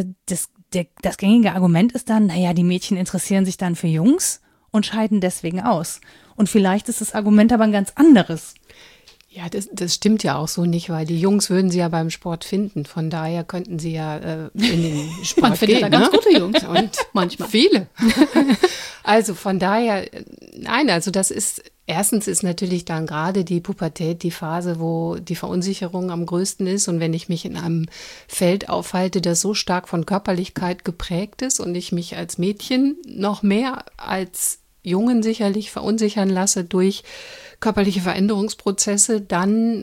das gängige Argument ist dann, naja, die Mädchen interessieren sich dann für Jungs und scheiden deswegen aus. Und vielleicht ist das Argument aber ein ganz anderes. Ja, das stimmt ja auch so nicht, weil die Jungs würden sie ja beim Sport finden. Von daher könnten sie ja in den Sport Man findet gehen. da ganz gute Jungs. Und manchmal. Viele. Also von daher, nein, also erstens ist natürlich dann gerade die Pubertät die Phase, wo die Verunsicherung am größten ist. Und wenn ich mich in einem Feld aufhalte, das so stark von Körperlichkeit geprägt ist und ich mich als Mädchen noch mehr als Jungen sicherlich verunsichern lasse durch körperliche Veränderungsprozesse, dann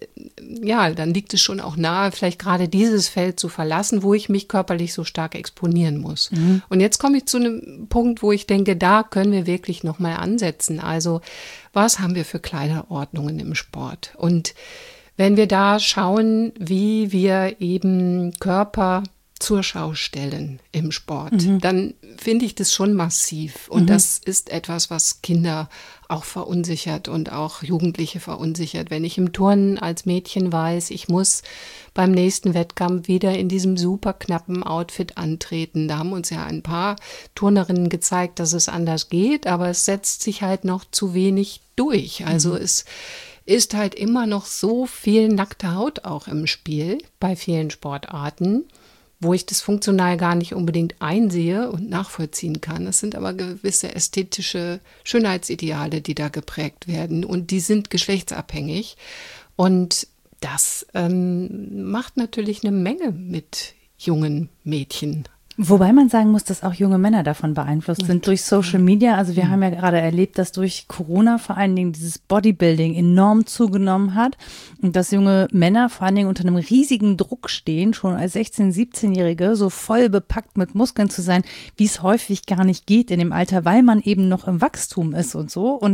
liegt es schon auch nahe, vielleicht gerade dieses Feld zu verlassen, wo ich mich körperlich so stark exponieren muss. Mhm. Und jetzt komme ich zu einem Punkt, wo ich denke, da können wir wirklich nochmal ansetzen. Also was haben wir für Kleiderordnungen im Sport? Und wenn wir da schauen, wie wir eben Körper zur Schau stellen im Sport, dann finde ich das schon massiv. Und das ist etwas, was Kinder auch verunsichert und auch Jugendliche verunsichert. Wenn ich im Turnen als Mädchen weiß, ich muss beim nächsten Wettkampf wieder in diesem super knappen Outfit antreten. Da haben uns ja ein paar Turnerinnen gezeigt, dass es anders geht, aber es setzt sich halt noch zu wenig durch. Also es ist halt immer noch so viel nackte Haut auch im Spiel bei vielen Sportarten, wo ich das funktional gar nicht unbedingt einsehe und nachvollziehen kann. Es sind aber gewisse ästhetische Schönheitsideale, die da geprägt werden und die sind geschlechtsabhängig. Und das macht natürlich eine Menge mit jungen Mädchen. Wobei man sagen muss, dass auch junge Männer davon beeinflusst sind durch Social Media. Also wir haben ja gerade erlebt, dass durch Corona vor allen Dingen dieses Bodybuilding enorm zugenommen hat und dass junge Männer vor allen Dingen unter einem riesigen Druck stehen, schon als 16-, 17-Jährige so voll bepackt mit Muskeln zu sein, wie es häufig gar nicht geht in dem Alter, weil man eben noch im Wachstum ist und so und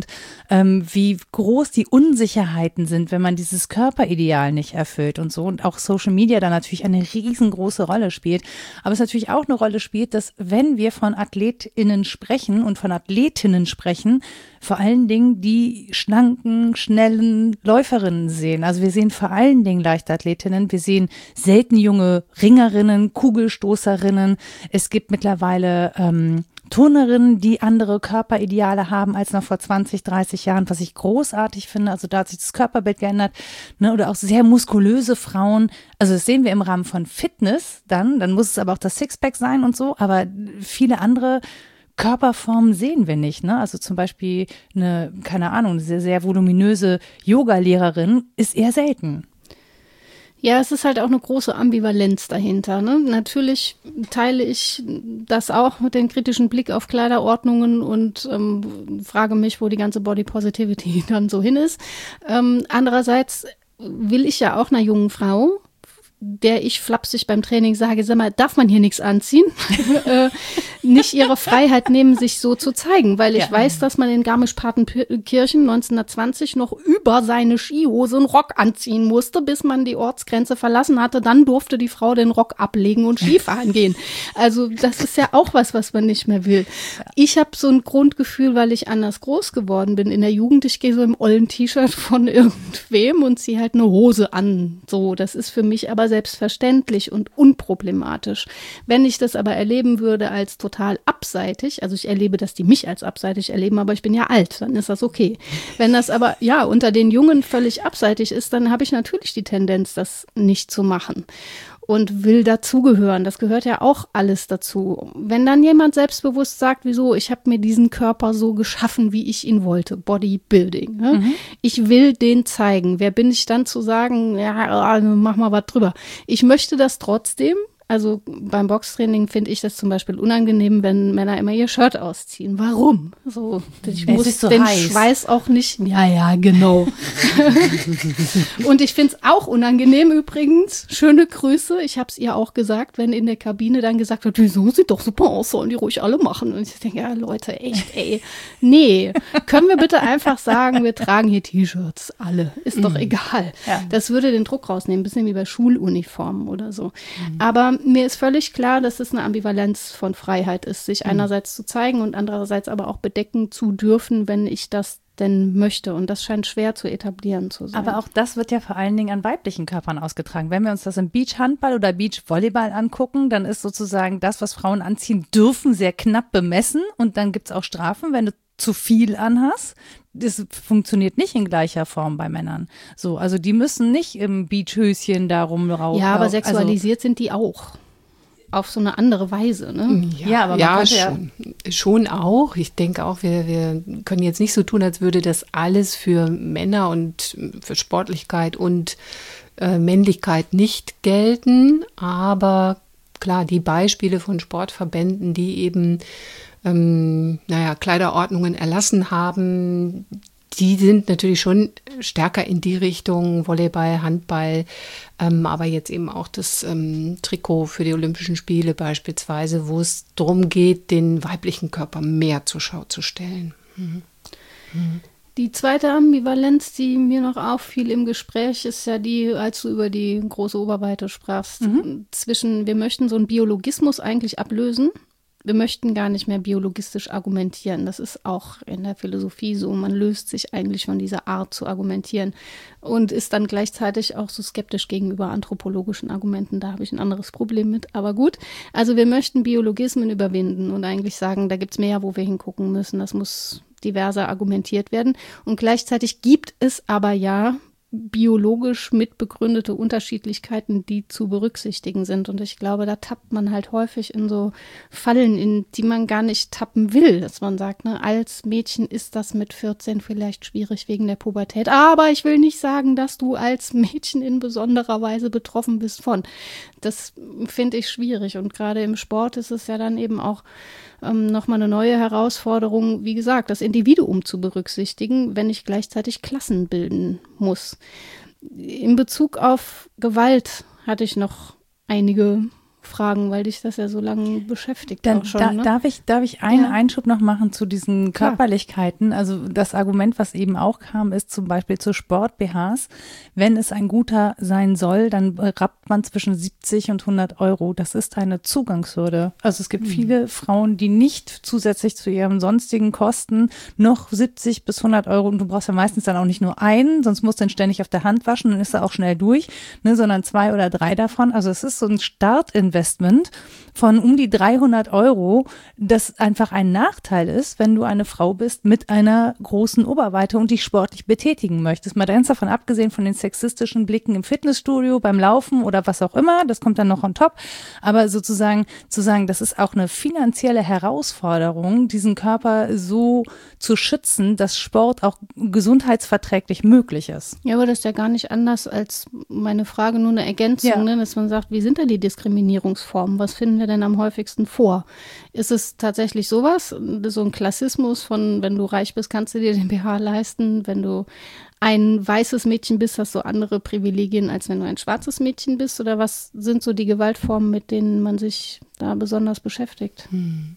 wie groß die Unsicherheiten sind, wenn man dieses Körperideal nicht erfüllt und so und auch Social Media da natürlich eine riesengroße Rolle spielt. Aber es natürlich auch eine Rolle spielt, dass wenn wir von AthletInnen sprechen und von Athletinnen sprechen, vor allen Dingen die schlanken, schnellen Läuferinnen sehen. Also wir sehen vor allen Dingen Leichtathletinnen, wir sehen selten junge Ringerinnen, Kugelstoßerinnen. Es gibt mittlerweile Turnerinnen, die andere Körperideale haben als noch vor 20, 30 Jahren, was ich großartig finde. Also da hat sich das Körperbild geändert, ne? Oder auch sehr muskulöse Frauen. Also das sehen wir im Rahmen von Fitness dann muss es aber auch das Sixpack sein und so, aber viele andere Körperformen sehen wir nicht, ne? Also zum Beispiel eine sehr, sehr voluminöse Yoga-Lehrerin ist eher selten. Ja, es ist halt auch eine große Ambivalenz dahinter, ne? Natürlich teile ich das auch mit dem kritischen Blick auf Kleiderordnungen und frage mich, wo die ganze Body Positivity dann so hin ist. Andererseits will ich ja auch einer jungen Frau, der ich flapsig beim Training sage, sag mal, darf man hier nichts anziehen? Nicht ihre Freiheit nehmen, sich so zu zeigen, weil ich weiß, dass man in Garmisch-Partenkirchen 1920 noch über seine Skihose einen Rock anziehen musste, bis man die Ortsgrenze verlassen hatte. Dann durfte die Frau den Rock ablegen und Skifahren gehen. Also das ist ja auch was man nicht mehr will. Ich habe so ein Grundgefühl, weil ich anders groß geworden bin in der Jugend. Ich gehe so im ollen T-Shirt von irgendwem und ziehe halt eine Hose an. So, das ist für mich aber selbstverständlich und unproblematisch. Wenn ich das aber erleben würde als total total abseitig, also ich erlebe, dass die mich als abseitig erleben, aber ich bin ja alt, dann ist das okay. Wenn das aber, ja, unter den Jungen völlig abseitig ist, dann habe ich natürlich die Tendenz, das nicht zu machen. Und will dazugehören. Das gehört ja auch alles dazu. Wenn dann jemand selbstbewusst sagt, wieso, ich habe mir diesen Körper so geschaffen, wie ich ihn wollte, Bodybuilding. Ne? Ich will den zeigen. Wer bin ich dann zu sagen, ja, mach mal was drüber. Ich möchte das trotzdem. Also beim Boxtraining finde ich das zum Beispiel unangenehm, wenn Männer immer ihr Shirt ausziehen. Warum? So, ich muss so den heiß. Schweiß auch nicht. Ja, genau. Und ich finde es auch unangenehm übrigens. Schöne Grüße. Ich habe es ihr auch gesagt, wenn in der Kabine dann gesagt wird, wieso, sieht doch super aus, sollen die ruhig alle machen. Und ich denke, ja Leute, echt, ey. Nee, können wir bitte einfach sagen, wir tragen hier T-Shirts, alle. Ist doch egal. Ja. Das würde den Druck rausnehmen, ein bisschen wie bei Schuluniformen oder so. Aber mir ist völlig klar, dass es eine Ambivalenz von Freiheit ist, sich einerseits zu zeigen und andererseits aber auch bedecken zu dürfen, wenn ich das denn möchte. Und das scheint schwer zu etablieren zu sein. Aber auch das wird ja vor allen Dingen an weiblichen Körpern ausgetragen. Wenn wir uns das im Beachhandball oder Beachvolleyball angucken, dann ist sozusagen das, was Frauen anziehen dürfen, sehr knapp bemessen. Und dann gibt es auch Strafen, wenn du zu viel anhast. Das funktioniert nicht in gleicher Form bei Männern. So, also die müssen nicht im Beachhöschen da rumrauchen. Ja, aber sexualisiert sind die auch. Auf so eine andere Weise, ne? Ja, aber man könnte schon auch. Ich denke auch, wir können jetzt nicht so tun, als würde das alles für Männer und für Sportlichkeit und Männlichkeit nicht gelten. Aber klar, die Beispiele von Sportverbänden, die eben Kleiderordnungen erlassen haben, die sind natürlich schon stärker in die Richtung Volleyball, Handball, aber jetzt eben auch das Trikot für die Olympischen Spiele beispielsweise, wo es darum geht, den weiblichen Körper mehr zur Schau zu stellen. Die zweite Ambivalenz, die mir noch auffiel im Gespräch, ist ja die, als du über die große Oberweite sprachst, zwischen, wir möchten so einen Biologismus eigentlich ablösen. Wir möchten gar nicht mehr biologistisch argumentieren. Das ist auch in der Philosophie so. Man löst sich eigentlich von dieser Art zu argumentieren und ist dann gleichzeitig auch so skeptisch gegenüber anthropologischen Argumenten. Da habe ich ein anderes Problem mit. Aber gut, also wir möchten Biologismen überwinden und eigentlich sagen, da gibt es mehr, wo wir hingucken müssen. Das muss diverser argumentiert werden. Und gleichzeitig gibt es aber ja biologisch mitbegründete Unterschiedlichkeiten, die zu berücksichtigen sind. Und ich glaube, da tappt man halt häufig in so Fallen, in die man gar nicht tappen will, dass man sagt, ne, als Mädchen ist das mit 14 vielleicht schwierig wegen der Pubertät. Aber ich will nicht sagen, dass du als Mädchen in besonderer Weise betroffen bist von. Das finde ich schwierig. Und gerade im Sport ist es ja dann eben auch nochmal eine neue Herausforderung, wie gesagt, das Individuum zu berücksichtigen, wenn ich gleichzeitig Klassen bilden muss. In Bezug auf Gewalt hatte ich noch einige Fragen, weil dich das ja so lange beschäftigt Dann auch schon. Ne? darf ich einen Einschub noch machen zu diesen Klar. Körperlichkeiten? Also das Argument, was eben auch kam, ist zum Beispiel zu Sport-BHs. Wenn es ein guter sein soll, dann rappt man zwischen 70 und 100 Euro. Das ist eine Zugangshürde. Also es gibt viele Frauen, die nicht zusätzlich zu ihren sonstigen Kosten noch 70 bis 100 Euro, und du brauchst ja meistens dann auch nicht nur einen, sonst musst du den ständig auf der Hand waschen, dann ist er auch schnell durch, ne, sondern 2 oder 3 davon. Also es ist so ein Startinvestment von um die 300 Euro, das einfach ein Nachteil ist, wenn du eine Frau bist mit einer großen Oberweite und dich sportlich betätigen möchtest. Mal ganz davon abgesehen von den sexistischen Blicken im Fitnessstudio, beim Laufen oder was auch immer, das kommt dann noch on top. Aber sozusagen zu sagen, das ist auch eine finanzielle Herausforderung, diesen Körper so zu schützen, dass Sport auch gesundheitsverträglich möglich ist. Ja, aber das ist ja gar nicht anders als meine Frage, nur eine Ergänzung, Ja. ne, dass man sagt, wie sind denn die Diskriminierungsformen? Was finden wir denn am häufigsten vor? Ist es tatsächlich sowas, so ein Klassismus von, wenn du reich bist, kannst du dir den BH leisten, wenn du ein weißes Mädchen bist, hast du andere Privilegien, als wenn du ein schwarzes Mädchen bist? Oder was sind so die Gewaltformen, mit denen man sich da besonders beschäftigt?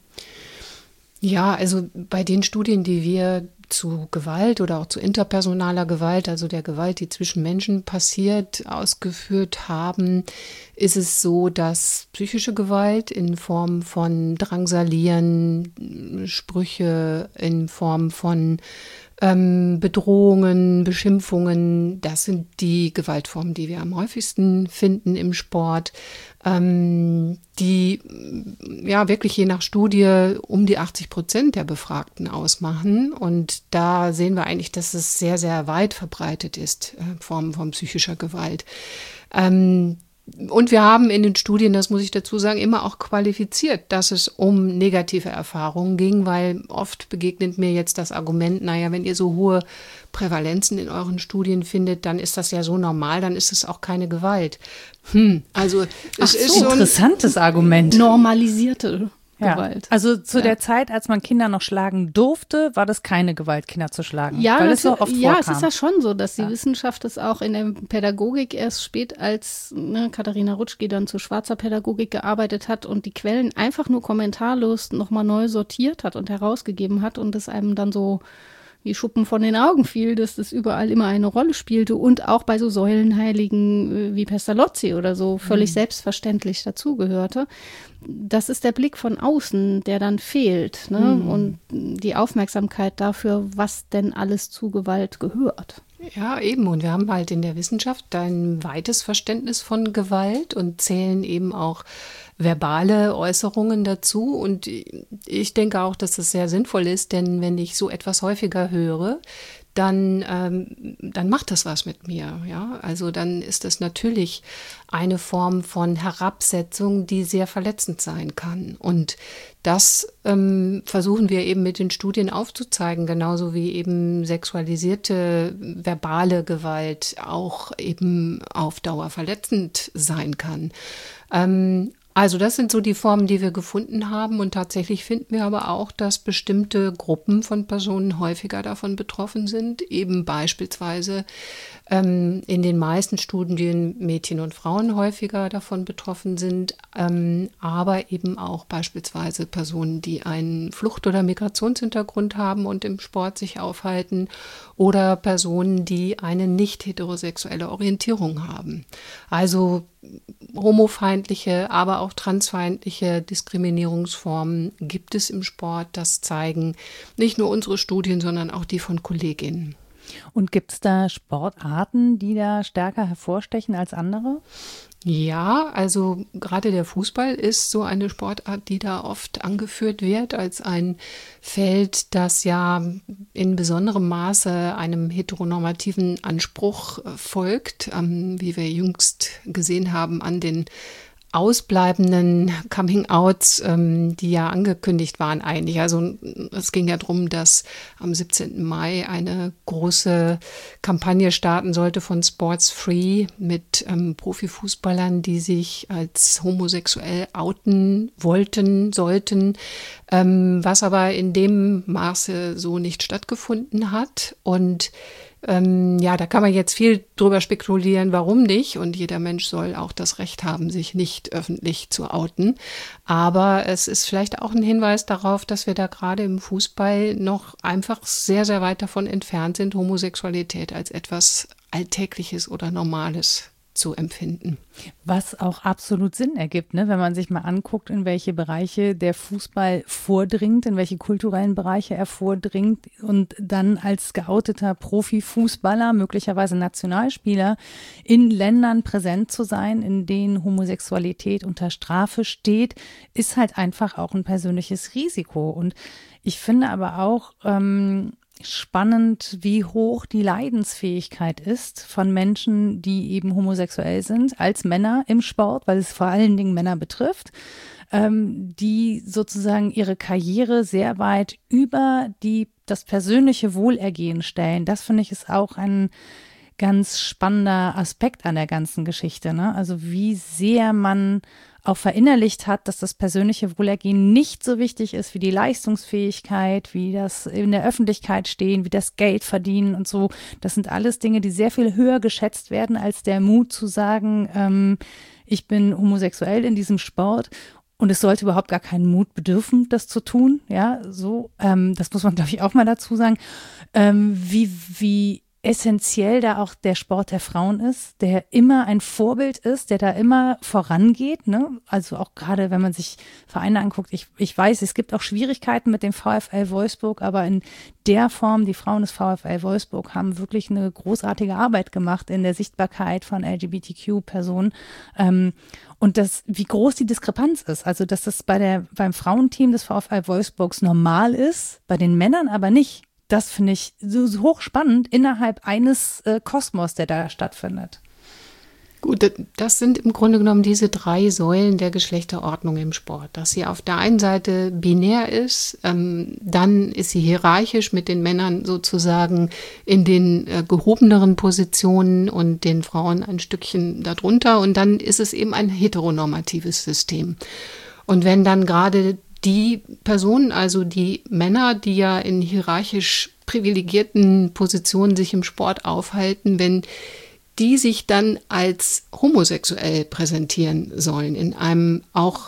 Ja, also bei den Studien, die wir zu Gewalt oder auch zu interpersonaler Gewalt, also der Gewalt, die zwischen Menschen passiert, ausgeführt haben, ist es so, dass psychische Gewalt in Form von Drangsalieren, Sprüche in Form von Bedrohungen, Beschimpfungen, das sind die Gewaltformen, die wir am häufigsten finden im Sport. die ja wirklich je nach Studie um die 80% der Befragten ausmachen. Und da sehen wir eigentlich, dass es sehr, sehr weit verbreitet ist, Formen von psychischer Gewalt. Und wir haben in den Studien, das muss ich dazu sagen, immer auch qualifiziert, dass es um negative Erfahrungen ging, weil oft begegnet mir jetzt das Argument, naja, wenn ihr so hohe Prävalenzen in euren Studien findet, dann ist das ja so normal, dann ist es auch keine Gewalt. Also es ist so ein interessantes Argument. Normalisierte Ja. Gewalt. Also zu der Zeit, als man Kinder noch schlagen durfte, war das keine Gewalt, Kinder zu schlagen. Ja, weil es so oft ja, vorkam. es ist ja schon so, dass die Wissenschaft es auch in der Pädagogik erst spät, als Katharina Rutschki dann zu schwarzer Pädagogik gearbeitet hat und die Quellen einfach nur kommentarlos nochmal neu sortiert hat und herausgegeben hat und es einem dann so wie Schuppen von den Augen fiel, dass das überall immer eine Rolle spielte und auch bei so Säulenheiligen wie Pestalozzi oder so völlig selbstverständlich dazugehörte. Das ist der Blick von außen, der dann fehlt, ne? Und die Aufmerksamkeit dafür, was denn alles zu Gewalt gehört. Ja, eben. Und wir haben halt in der Wissenschaft ein weites Verständnis von Gewalt und zählen eben auch verbale Äußerungen dazu. Und ich denke auch, dass das sehr sinnvoll ist, denn wenn ich so etwas häufiger höre, dann macht das was mit mir. Ja? Also dann ist das natürlich eine Form von Herabsetzung, die sehr verletzend sein kann. Und das versuchen wir eben mit den Studien aufzuzeigen, genauso wie eben sexualisierte verbale Gewalt auch eben auf Dauer verletzend sein kann. Also das sind so die Formen, die wir gefunden haben, und tatsächlich finden wir aber auch, dass bestimmte Gruppen von Personen häufiger davon betroffen sind, eben beispielsweise in den meisten Studien Mädchen und Frauen häufiger davon betroffen sind, aber eben auch beispielsweise Personen, die einen Flucht- oder Migrationshintergrund haben und im Sport sich aufhalten, oder Personen, die eine nicht heterosexuelle Orientierung haben. Also homofeindliche, aber auch transfeindliche Diskriminierungsformen gibt es im Sport. Das zeigen nicht nur unsere Studien, sondern auch die von Kolleginnen. Und gibt es da Sportarten, die da stärker hervorstechen als andere? Ja, also gerade der Fußball ist so eine Sportart, die da oft angeführt wird als ein Feld, das ja in besonderem Maße einem heteronormativen Anspruch folgt, wie wir jüngst gesehen haben an den ausbleibenden Coming-outs, die ja angekündigt waren eigentlich. Also es ging ja darum, dass am 17. Mai eine große Kampagne starten sollte von Sports Free mit Profifußballern, die sich als homosexuell outen sollten, was aber in dem Maße so nicht stattgefunden hat. Und ja, da kann man jetzt viel drüber spekulieren, warum nicht. Und jeder Mensch soll auch das Recht haben, sich nicht öffentlich zu outen. Aber es ist vielleicht auch ein Hinweis darauf, dass wir da gerade im Fußball noch einfach sehr, sehr weit davon entfernt sind, Homosexualität als etwas Alltägliches oder Normales zu empfinden. Was auch absolut Sinn ergibt, ne? Wenn man sich mal anguckt, in welche Bereiche der Fußball vordringt, in welche kulturellen Bereiche er vordringt und dann als geouteter Profifußballer, möglicherweise Nationalspieler, in Ländern präsent zu sein, in denen Homosexualität unter Strafe steht, ist halt einfach auch ein persönliches Risiko. Und ich finde aber auch spannend, wie hoch die Leidensfähigkeit ist von Menschen, die eben homosexuell sind, als Männer im Sport, weil es vor allen Dingen Männer betrifft, die sozusagen ihre Karriere sehr weit über das persönliche Wohlergehen stellen. Das finde ich ist auch ein ganz spannender Aspekt an der ganzen Geschichte, ne? Also wie sehr man auch verinnerlicht hat, dass das persönliche Wohlergehen nicht so wichtig ist wie die Leistungsfähigkeit, wie das in der Öffentlichkeit stehen, wie das Geld verdienen und so. Das sind alles Dinge, die sehr viel höher geschätzt werden als der Mut zu sagen, ich bin homosexuell in diesem Sport. Und es sollte überhaupt gar keinen Mut bedürfen, das zu tun. Ja, so, das muss man, glaube ich, auch mal dazu sagen. Wie essentiell da auch der Sport der Frauen ist, der immer ein Vorbild ist, der da immer vorangeht, ne? Also auch gerade, wenn man sich Vereine anguckt, ich weiß, es gibt auch Schwierigkeiten mit dem VfL Wolfsburg, aber in der Form, die Frauen des VfL Wolfsburg haben wirklich eine großartige Arbeit gemacht in der Sichtbarkeit von LGBTQ-Personen. Und wie groß die Diskrepanz ist, also dass das beim Frauenteam des VfL Wolfsburgs normal ist, bei den Männern aber nicht. Das finde ich so hochspannend innerhalb eines Kosmos, der da stattfindet. Gut, das sind im Grunde genommen diese 3 Säulen der Geschlechterordnung im Sport. Dass sie auf der einen Seite binär ist, dann ist sie hierarchisch mit den Männern sozusagen in den gehobeneren Positionen und den Frauen ein Stückchen darunter. Und dann ist es eben ein heteronormatives System. Und wenn dann gerade die Personen, also die Männer, die ja in hierarchisch privilegierten Positionen sich im Sport aufhalten, wenn die sich dann als homosexuell präsentieren sollen, in einem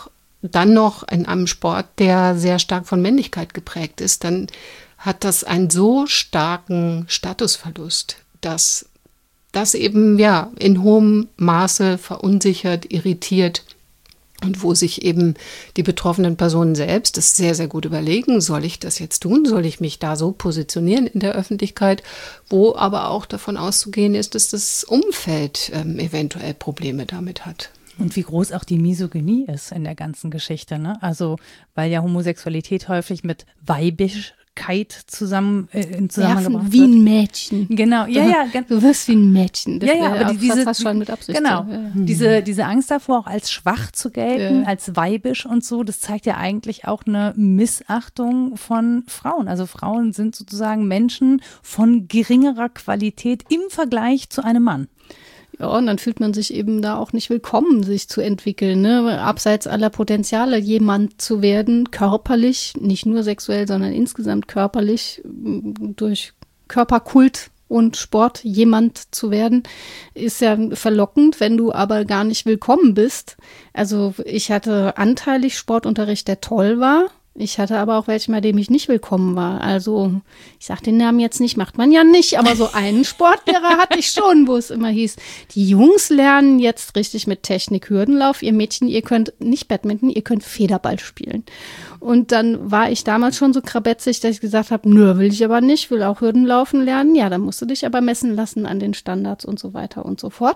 Sport, der sehr stark von Männlichkeit geprägt ist, dann hat das einen so starken Statusverlust, dass das eben in hohem Maße verunsichert, irritiert. Und wo sich eben die betroffenen Personen selbst das sehr, sehr gut überlegen, soll ich das jetzt tun? Soll ich mich da so positionieren in der Öffentlichkeit? Wo aber auch davon auszugehen ist, dass das Umfeld eventuell Probleme damit hat. Und wie groß auch die Misogynie ist in der ganzen Geschichte, ne? Also, weil ja Homosexualität häufig mit Weibischkeit zusammengebracht wird. Wie ein Mädchen. Genau, ja. Du wirst wie ein Mädchen. Das aber das schon mit Absicht. Genau, diese Angst davor, auch als schwach zu gelten, als weibisch und so, das zeigt ja eigentlich auch eine Missachtung von Frauen. Also Frauen sind sozusagen Menschen von geringerer Qualität im Vergleich zu einem Mann. Ja, und dann fühlt man sich eben da auch nicht willkommen, sich zu entwickeln, ne? Abseits aller Potenziale, jemand zu werden, körperlich, nicht nur sexuell, sondern insgesamt körperlich, durch Körperkult und Sport jemand zu werden, ist ja verlockend, wenn du aber gar nicht willkommen bist. Also ich hatte anteilig Sportunterricht, der toll war. Ich hatte aber auch welche, bei dem ich nicht willkommen war. Also ich sage den Namen jetzt nicht, macht man ja nicht, aber so einen Sportlehrer hatte ich schon, wo es immer hieß, die Jungs lernen jetzt richtig mit Technik Hürdenlauf, ihr Mädchen, ihr könnt nicht Badminton, ihr könnt Federball spielen. Und dann war ich damals schon so krabetzig, dass ich gesagt habe, nö, will ich aber nicht, will auch Hürdenlaufen lernen. Ja, dann musst du dich aber messen lassen an den Standards und so weiter und so fort.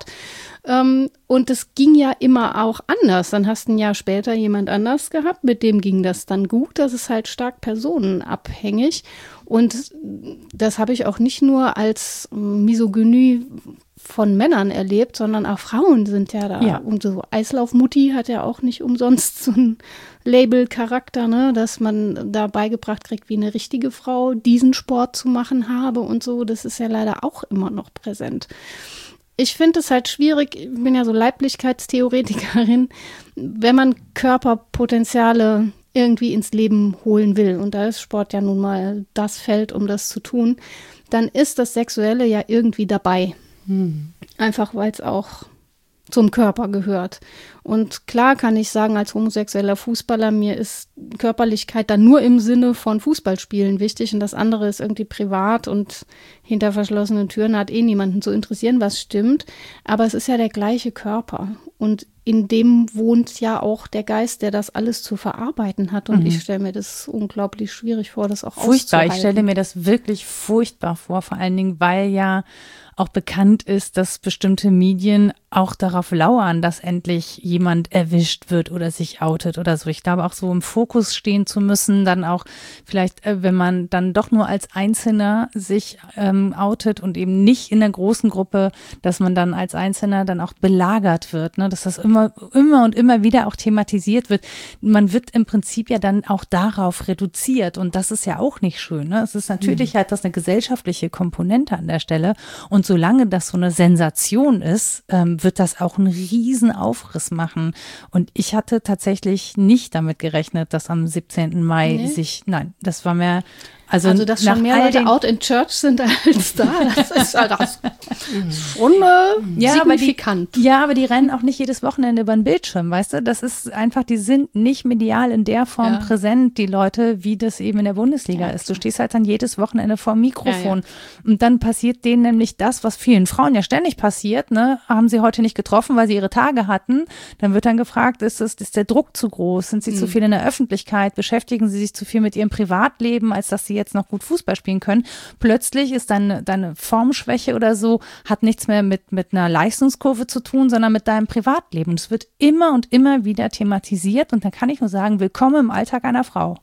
Und es ging ja immer auch anders. Dann hast du ein Jahr später jemand anders gehabt, mit dem ging das dann gut. Das ist halt stark personenabhängig. Und das habe ich auch nicht nur als Misogynie von Männern erlebt, sondern auch Frauen sind ja da. Ja. Und so Eislaufmutti hat ja auch nicht umsonst so ein Label-Charakter, ne, dass man da beigebracht kriegt, wie eine richtige Frau diesen Sport zu machen habe und so. Das ist ja leider auch immer noch präsent. Ich finde es halt schwierig, ich bin ja so Leiblichkeitstheoretikerin, wenn man Körperpotenziale irgendwie ins Leben holen will, und da ist Sport ja nun mal das Feld, um das zu tun, dann ist das Sexuelle ja irgendwie dabei. Einfach weil es auch zum Körper gehört. Und klar kann ich sagen, als homosexueller Fußballer, mir ist Körperlichkeit dann nur im Sinne von Fußballspielen wichtig und das andere ist irgendwie privat und hinter verschlossenen Türen hat niemanden zu interessieren, was stimmt. Aber es ist ja der gleiche Körper und in dem wohnt ja auch der Geist, der das alles zu verarbeiten hat. Und ich stelle mir das unglaublich schwierig vor, das auch furchtbar. auszuhalten. Ich stelle mir das wirklich furchtbar vor, vor allen Dingen, weil ja auch bekannt ist, dass bestimmte Medien auch darauf lauern, dass endlich jemand erwischt wird oder sich outet oder so. Ich glaube auch so im Fokus stehen zu müssen, dann auch vielleicht, wenn man dann doch nur als Einzelner sich outet und eben nicht in der großen Gruppe, dass man dann als Einzelner dann auch belagert wird, ne? Dass das immer und immer wieder auch thematisiert wird. Man wird im Prinzip ja dann auch darauf reduziert und das ist ja auch nicht schön, ne? Es ist natürlich halt das eine gesellschaftliche Komponente an der Stelle und solange das so eine Sensation ist, wird das auch einen riesen Aufriss machen. Und ich hatte tatsächlich nicht damit gerechnet, dass am 17. Mai nein, das war mir Also dass schon mehr Leute out in church sind als da, das ist schon signifikant. Aber die rennen auch nicht jedes Wochenende über den Bildschirm, weißt du? Das ist einfach, die sind nicht medial in der Form präsent, die Leute, wie das eben in der Bundesliga ist. Du stehst halt dann jedes Wochenende vor dem Mikrofon und dann passiert denen nämlich das, was vielen Frauen ja ständig passiert, ne? Haben sie heute nicht getroffen, weil sie ihre Tage hatten? Dann wird dann gefragt, ist der Druck zu groß? Sind sie zu viel in der Öffentlichkeit? Beschäftigen sie sich zu viel mit ihrem Privatleben, als dass sie jetzt noch gut Fußball spielen können? Plötzlich ist deine Formschwäche oder so, hat nichts mehr mit einer Leistungskurve zu tun, sondern mit deinem Privatleben. Es wird immer und immer wieder thematisiert und dann kann ich nur sagen, willkommen im Alltag einer Frau.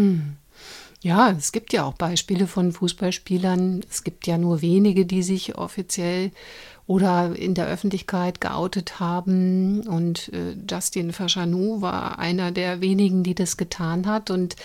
Ja, es gibt ja auch Beispiele von Fußballspielern. Es gibt ja nur wenige, die sich offiziell oder in der Öffentlichkeit geoutet haben. Und Justin Fashanu war einer der wenigen, die das getan hat und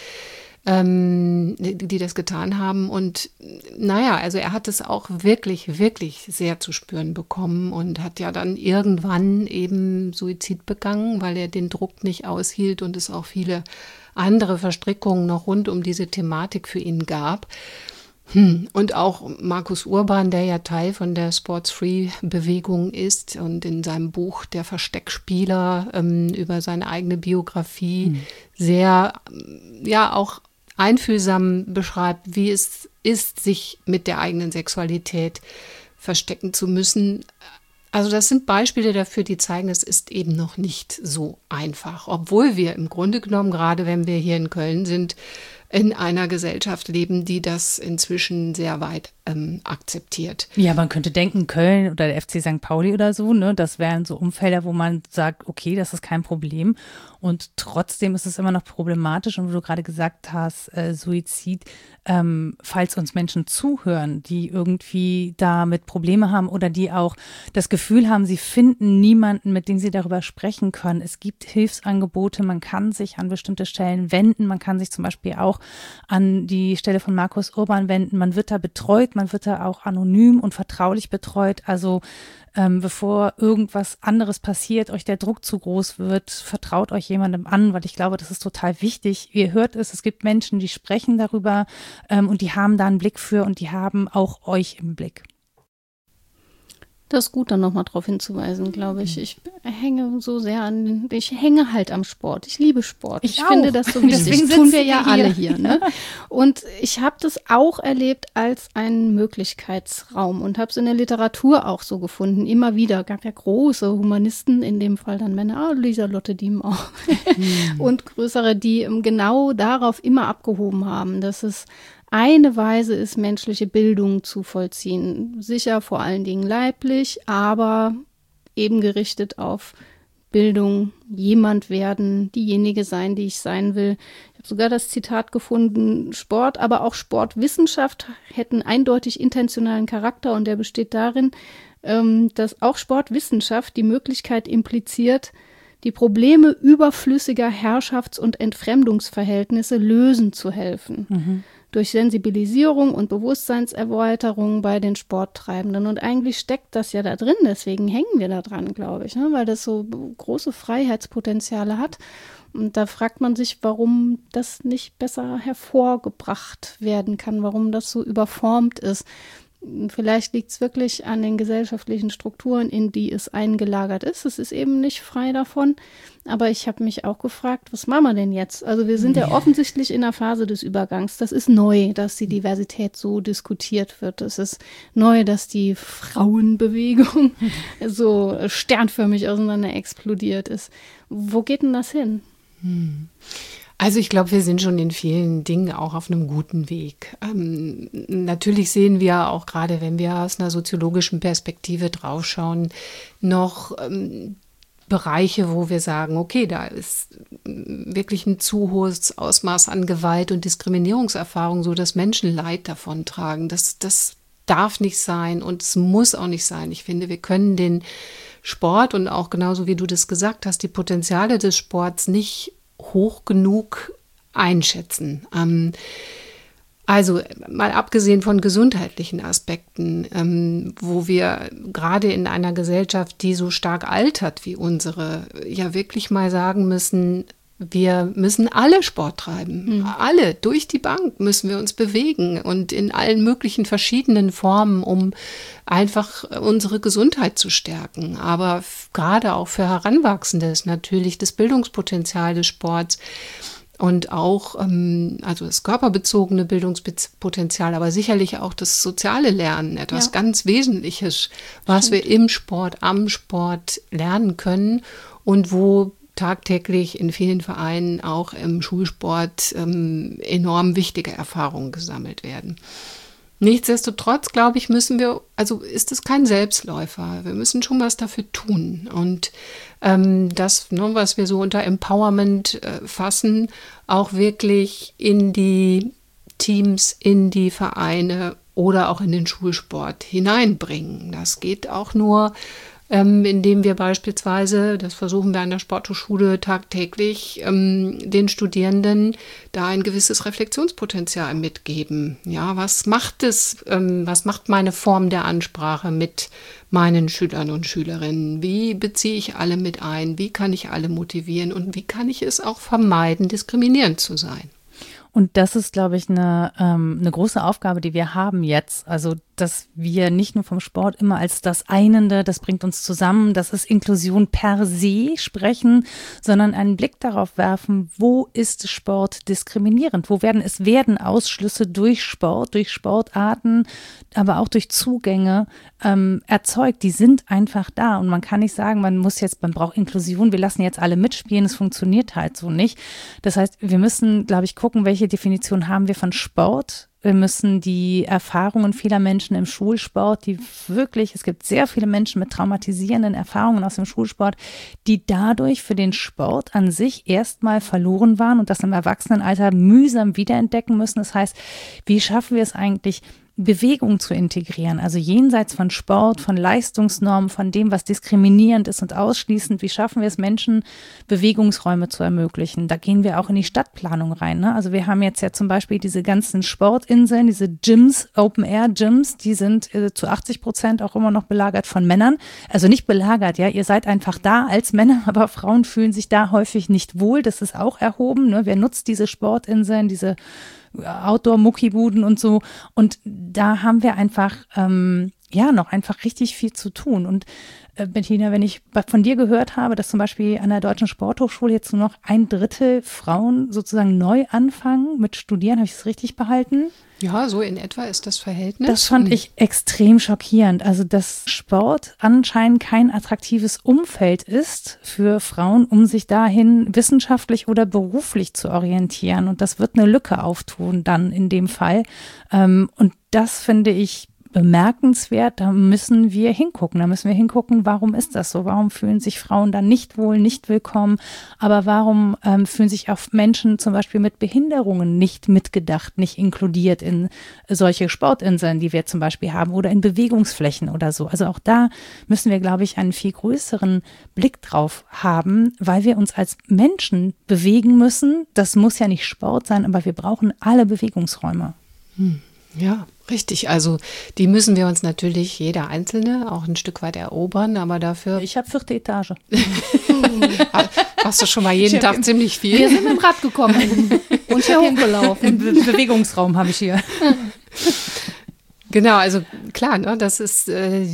die das getan haben. Und naja, also er hat es auch wirklich, wirklich sehr zu spüren bekommen und hat ja dann irgendwann eben Suizid begangen, weil er den Druck nicht aushielt und es auch viele andere Verstrickungen noch rund um diese Thematik für ihn gab. Und auch Markus Urban, der ja Teil von der Sports-Free-Bewegung ist und in seinem Buch Der Versteckspieler über seine eigene Biografie sehr, auch einfühlsam beschreibt, wie es ist, sich mit der eigenen Sexualität verstecken zu müssen. Also das sind Beispiele dafür, die zeigen, es ist eben noch nicht so einfach. Obwohl wir im Grunde genommen, gerade wenn wir hier in Köln sind, in einer Gesellschaft leben, die das inzwischen sehr weit akzeptiert. Ja, man könnte denken, Köln oder der FC St. Pauli oder so, ne, das wären so Umfelder, wo man sagt, okay, das ist kein Problem. Und trotzdem ist es immer noch problematisch. Und wo du gerade gesagt hast, Suizid, falls uns Menschen zuhören, die irgendwie damit Probleme haben oder die auch das Gefühl haben, sie finden niemanden, mit dem sie darüber sprechen können. Es gibt Hilfsangebote, man kann sich an bestimmte Stellen wenden, man kann sich zum Beispiel auch an die Stelle von Markus Urban wenden. Man wird da betreut, man wird da auch anonym und vertraulich betreut. Also bevor irgendwas anderes passiert, euch der Druck zu groß wird, vertraut euch jemandem an, weil ich glaube, das ist total wichtig. Ihr hört es gibt Menschen, die sprechen darüber und die haben da einen Blick für und die haben auch euch im Blick. Das ist gut, dann nochmal darauf hinzuweisen, glaube ich. Ich hänge halt am Sport. Ich liebe Sport. Ich finde das so wichtig. Deswegen tun wir ja alle hier. Ne? Und ich habe das auch erlebt als einen Möglichkeitsraum und habe es in der Literatur auch so gefunden. Immer wieder gab ja große Humanisten, in dem Fall dann Männer, Lieselotte Diem auch, und größere, die genau darauf immer abgehoben haben, dass es eine Weise ist, menschliche Bildung zu vollziehen. Sicher vor allen Dingen leiblich, aber eben gerichtet auf Bildung, jemand werden, diejenige sein, die ich sein will. Ich habe sogar das Zitat gefunden, Sport, aber auch Sportwissenschaft hätten eindeutig intentionalen Charakter und der besteht darin, dass auch Sportwissenschaft die Möglichkeit impliziert, die Probleme überflüssiger Herrschafts- und Entfremdungsverhältnisse lösen zu helfen. Durch Sensibilisierung und Bewusstseinserweiterung bei den Sporttreibenden. Und eigentlich steckt das ja da drin, deswegen hängen wir da dran, glaube ich, ne? Weil das so große Freiheitspotenziale hat. Und da fragt man sich, warum das nicht besser hervorgebracht werden kann, warum das so überformt ist. Vielleicht liegt es wirklich an den gesellschaftlichen Strukturen, in die es eingelagert ist. Es ist eben nicht frei davon. Aber ich habe mich auch gefragt, was machen wir denn jetzt? Also wir sind ja offensichtlich in der Phase des Übergangs. Das ist neu, dass die Diversität so diskutiert wird. Es ist neu, dass die Frauenbewegung so sternförmig auseinander explodiert ist. Wo geht denn das hin? Also ich glaube, wir sind schon in vielen Dingen auch auf einem guten Weg. Natürlich sehen wir auch gerade, wenn wir aus einer soziologischen Perspektive draufschauen, noch Bereiche, wo wir sagen, okay, da ist wirklich ein zu hohes Ausmaß an Gewalt und Diskriminierungserfahrung, so dass Menschen Leid davontragen. Das darf nicht sein und es muss auch nicht sein. Ich finde, wir können den Sport und auch genauso wie du das gesagt hast, die Potenziale des Sports nicht hoch genug einschätzen. Also mal abgesehen von gesundheitlichen Aspekten, wo wir gerade in einer Gesellschaft, die so stark altert wie unsere, ja wirklich mal sagen müssen, wir müssen alle Sport treiben. Alle, durch die Bank müssen wir uns bewegen und in allen möglichen verschiedenen Formen, um einfach unsere Gesundheit zu stärken. Aber gerade auch für Heranwachsende ist natürlich das Bildungspotenzial des Sports und auch also das körperbezogene Bildungspotenzial, aber sicherlich auch das soziale Lernen, etwas ganz Wesentliches, was wir im Sport, am Sport lernen können und wo tagtäglich in vielen Vereinen, auch im Schulsport, enorm wichtige Erfahrungen gesammelt werden. Nichtsdestotrotz, glaube ich, ist es kein Selbstläufer. Wir müssen schon was dafür tun. Und das, was wir so unter Empowerment fassen, auch wirklich in die Teams, in die Vereine oder auch in den Schulsport hineinbringen. Das geht auch nur, indem wir beispielsweise, das versuchen wir an der Sporthochschule tagtäglich, den Studierenden da ein gewisses Reflexionspotenzial mitgeben. Ja, was macht meine Form der Ansprache mit meinen Schülern und Schülerinnen? Wie beziehe ich alle mit ein? Wie kann ich alle motivieren? Und wie kann ich es auch vermeiden, diskriminierend zu sein? Und das ist, glaube ich, eine große Aufgabe, die wir haben jetzt. Also, dass wir nicht nur vom Sport immer als das Einende, das bringt uns zusammen, das ist Inklusion per se sprechen, sondern einen Blick darauf werfen, wo ist Sport diskriminierend? Wo werden Ausschlüsse durch Sport, durch Sportarten, aber auch durch Zugänge erzeugt? Die sind einfach da. Und man kann nicht sagen, man braucht Inklusion, wir lassen jetzt alle mitspielen, es funktioniert halt so nicht. Das heißt, wir müssen, glaube ich, gucken, welche Definition haben wir von Sport. Wir müssen die Erfahrungen vieler Menschen im Schulsport, es gibt sehr viele Menschen mit traumatisierenden Erfahrungen aus dem Schulsport, die dadurch für den Sport an sich erstmal verloren waren und das im Erwachsenenalter mühsam wiederentdecken müssen. Das heißt, wie schaffen wir es eigentlich, Bewegung zu integrieren, also jenseits von Sport, von Leistungsnormen, von dem, was diskriminierend ist und ausschließend, wie schaffen wir es, Menschen Bewegungsräume zu ermöglichen? Da gehen wir auch in die Stadtplanung rein, ne? Also wir haben jetzt ja zum Beispiel diese ganzen Sportinseln, diese Gyms, Open-Air-Gyms, die sind zu 80% auch immer noch belagert von Männern. Also nicht belagert, ja, ihr seid einfach da als Männer, aber Frauen fühlen sich da häufig nicht wohl, das ist auch erhoben, ne? Wer nutzt diese Sportinseln, diese Outdoor-Muckibuden und so. Und da haben wir einfach, noch einfach richtig viel zu tun. Und Bettina, wenn ich von dir gehört habe, dass zum Beispiel an der Deutschen Sporthochschule jetzt nur noch 1/3 Frauen sozusagen neu anfangen mit Studieren, habe ich es richtig behalten? Ja, so in etwa ist das Verhältnis. Das fand ich extrem schockierend. Also, dass Sport anscheinend kein attraktives Umfeld ist für Frauen, um sich dahin wissenschaftlich oder beruflich zu orientieren. Und das wird eine Lücke auftun dann in dem Fall. Und das finde ich bemerkenswert, da müssen wir hingucken. Warum ist das so? Warum fühlen sich Frauen dann nicht wohl, nicht willkommen? Aber warum fühlen sich auch Menschen zum Beispiel mit Behinderungen nicht mitgedacht, nicht inkludiert in solche Sportinseln, die wir zum Beispiel haben oder in Bewegungsflächen oder so? Also auch da müssen wir, glaube ich, einen viel größeren Blick drauf haben, weil wir uns als Menschen bewegen müssen. Das muss ja nicht Sport sein, aber wir brauchen alle Bewegungsräume. Ja, richtig. Also die müssen wir uns natürlich, jeder Einzelne, auch ein Stück weit erobern, aber dafür... Ich habe 4. Etage. Machst du schon mal jeden Tag ziemlich viel? Wir sind mit dem Rad gekommen und hier hochgelaufen. Bewegungsraum habe ich hier. Genau, also klar, ne, das ist,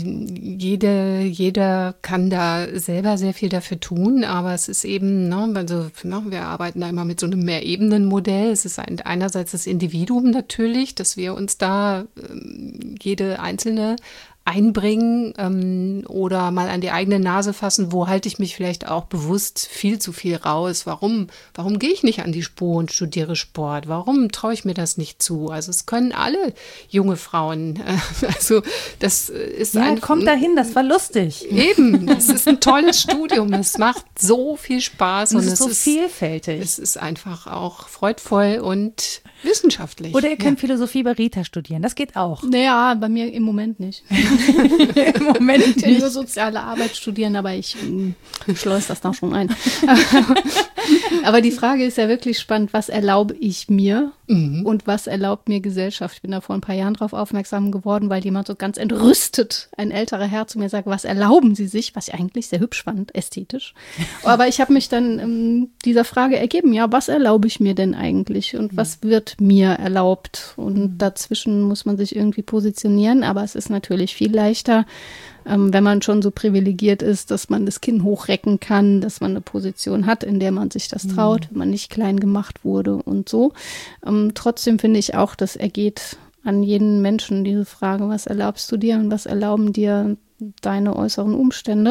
jeder kann da selber sehr viel dafür tun, aber es ist eben, wir arbeiten da immer mit so einem Mehrebenen-Modell. Es ist einerseits das Individuum natürlich, dass wir uns da jede einzelne einbringen oder mal an die eigene Nase fassen, wo halte ich mich vielleicht auch bewusst viel zu viel raus? Warum gehe ich nicht an die Spur und studiere Sport? Warum traue ich mir das nicht zu? Also es können alle junge Frauen, also das ist kommt dahin, das war lustig. Eben, es ist ein tolles Studium, es macht so viel Spaß und es ist so vielfältig. Es ist einfach auch freudvoll und wissenschaftlich. Oder ihr könnt Philosophie bei Rita studieren, das geht auch. Naja, bei mir im Moment nicht. Im Moment nicht. Nur soziale Arbeit studieren, aber ich schleuse das da schon ein. Aber die Frage ist ja wirklich spannend, was erlaube ich mir und was erlaubt mir Gesellschaft? Ich bin da vor ein paar Jahren drauf aufmerksam geworden, weil jemand so ganz entrüstet, ein älterer Herr, zu mir sagt, was erlauben Sie sich? Was ich eigentlich sehr hübsch fand, ästhetisch. Aber ich habe mich dann dieser Frage ergeben, ja, was erlaube ich mir denn eigentlich und was wird mir erlaubt? Und dazwischen muss man sich irgendwie positionieren, aber es ist natürlich viel leichter, wenn man schon so privilegiert ist, dass man das Kinn hochrecken kann, dass man eine Position hat, in der man sich das traut, wenn man nicht klein gemacht wurde und so. Trotzdem finde ich auch, das ergeht an jeden Menschen, diese Frage, was erlaubst du dir und was erlauben dir deine äußeren Umstände?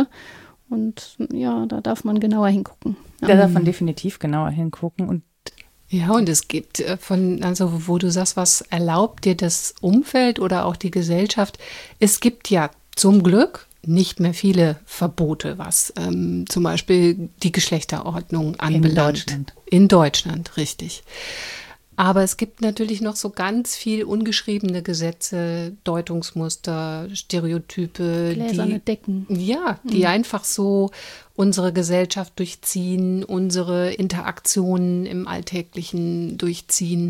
Und ja, da darf man genauer hingucken. Da darf man definitiv genauer hingucken. Und ja, und es gibt also wo du sagst, was erlaubt dir das Umfeld oder auch die Gesellschaft? Es gibt ja zum Glück nicht mehr viele Verbote, was zum Beispiel die Geschlechterordnung anbelangt. In Deutschland, richtig. Aber es gibt natürlich noch so ganz viel ungeschriebene Gesetze, Deutungsmuster, Stereotype. Gläserne Decken. Ja, die einfach so unsere Gesellschaft durchziehen, unsere Interaktionen im Alltäglichen durchziehen.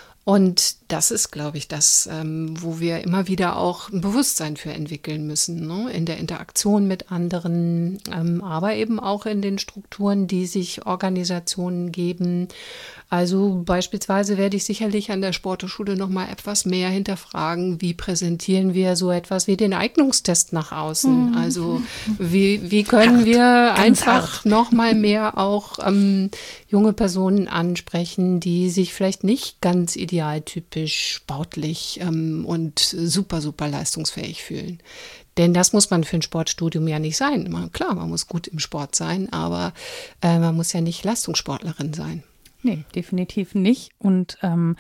Und das ist, glaube ich, das, wo wir immer wieder auch ein Bewusstsein für entwickeln müssen, ne? In der Interaktion mit anderen, aber eben auch in den Strukturen, die sich Organisationen geben. Also beispielsweise werde ich sicherlich an der Sporthochschule noch mal etwas mehr hinterfragen, wie präsentieren wir so etwas wie den Eignungstest nach außen? Also wie können wir einfach noch mal mehr auch junge Personen ansprechen, die sich vielleicht nicht ganz idealtypisch sportlich und super, super leistungsfähig fühlen. Denn das muss man für ein Sportstudium ja nicht sein. Klar, man muss gut im Sport sein, aber man muss ja nicht Leistungssportlerin sein. Nee, definitiv nicht. Und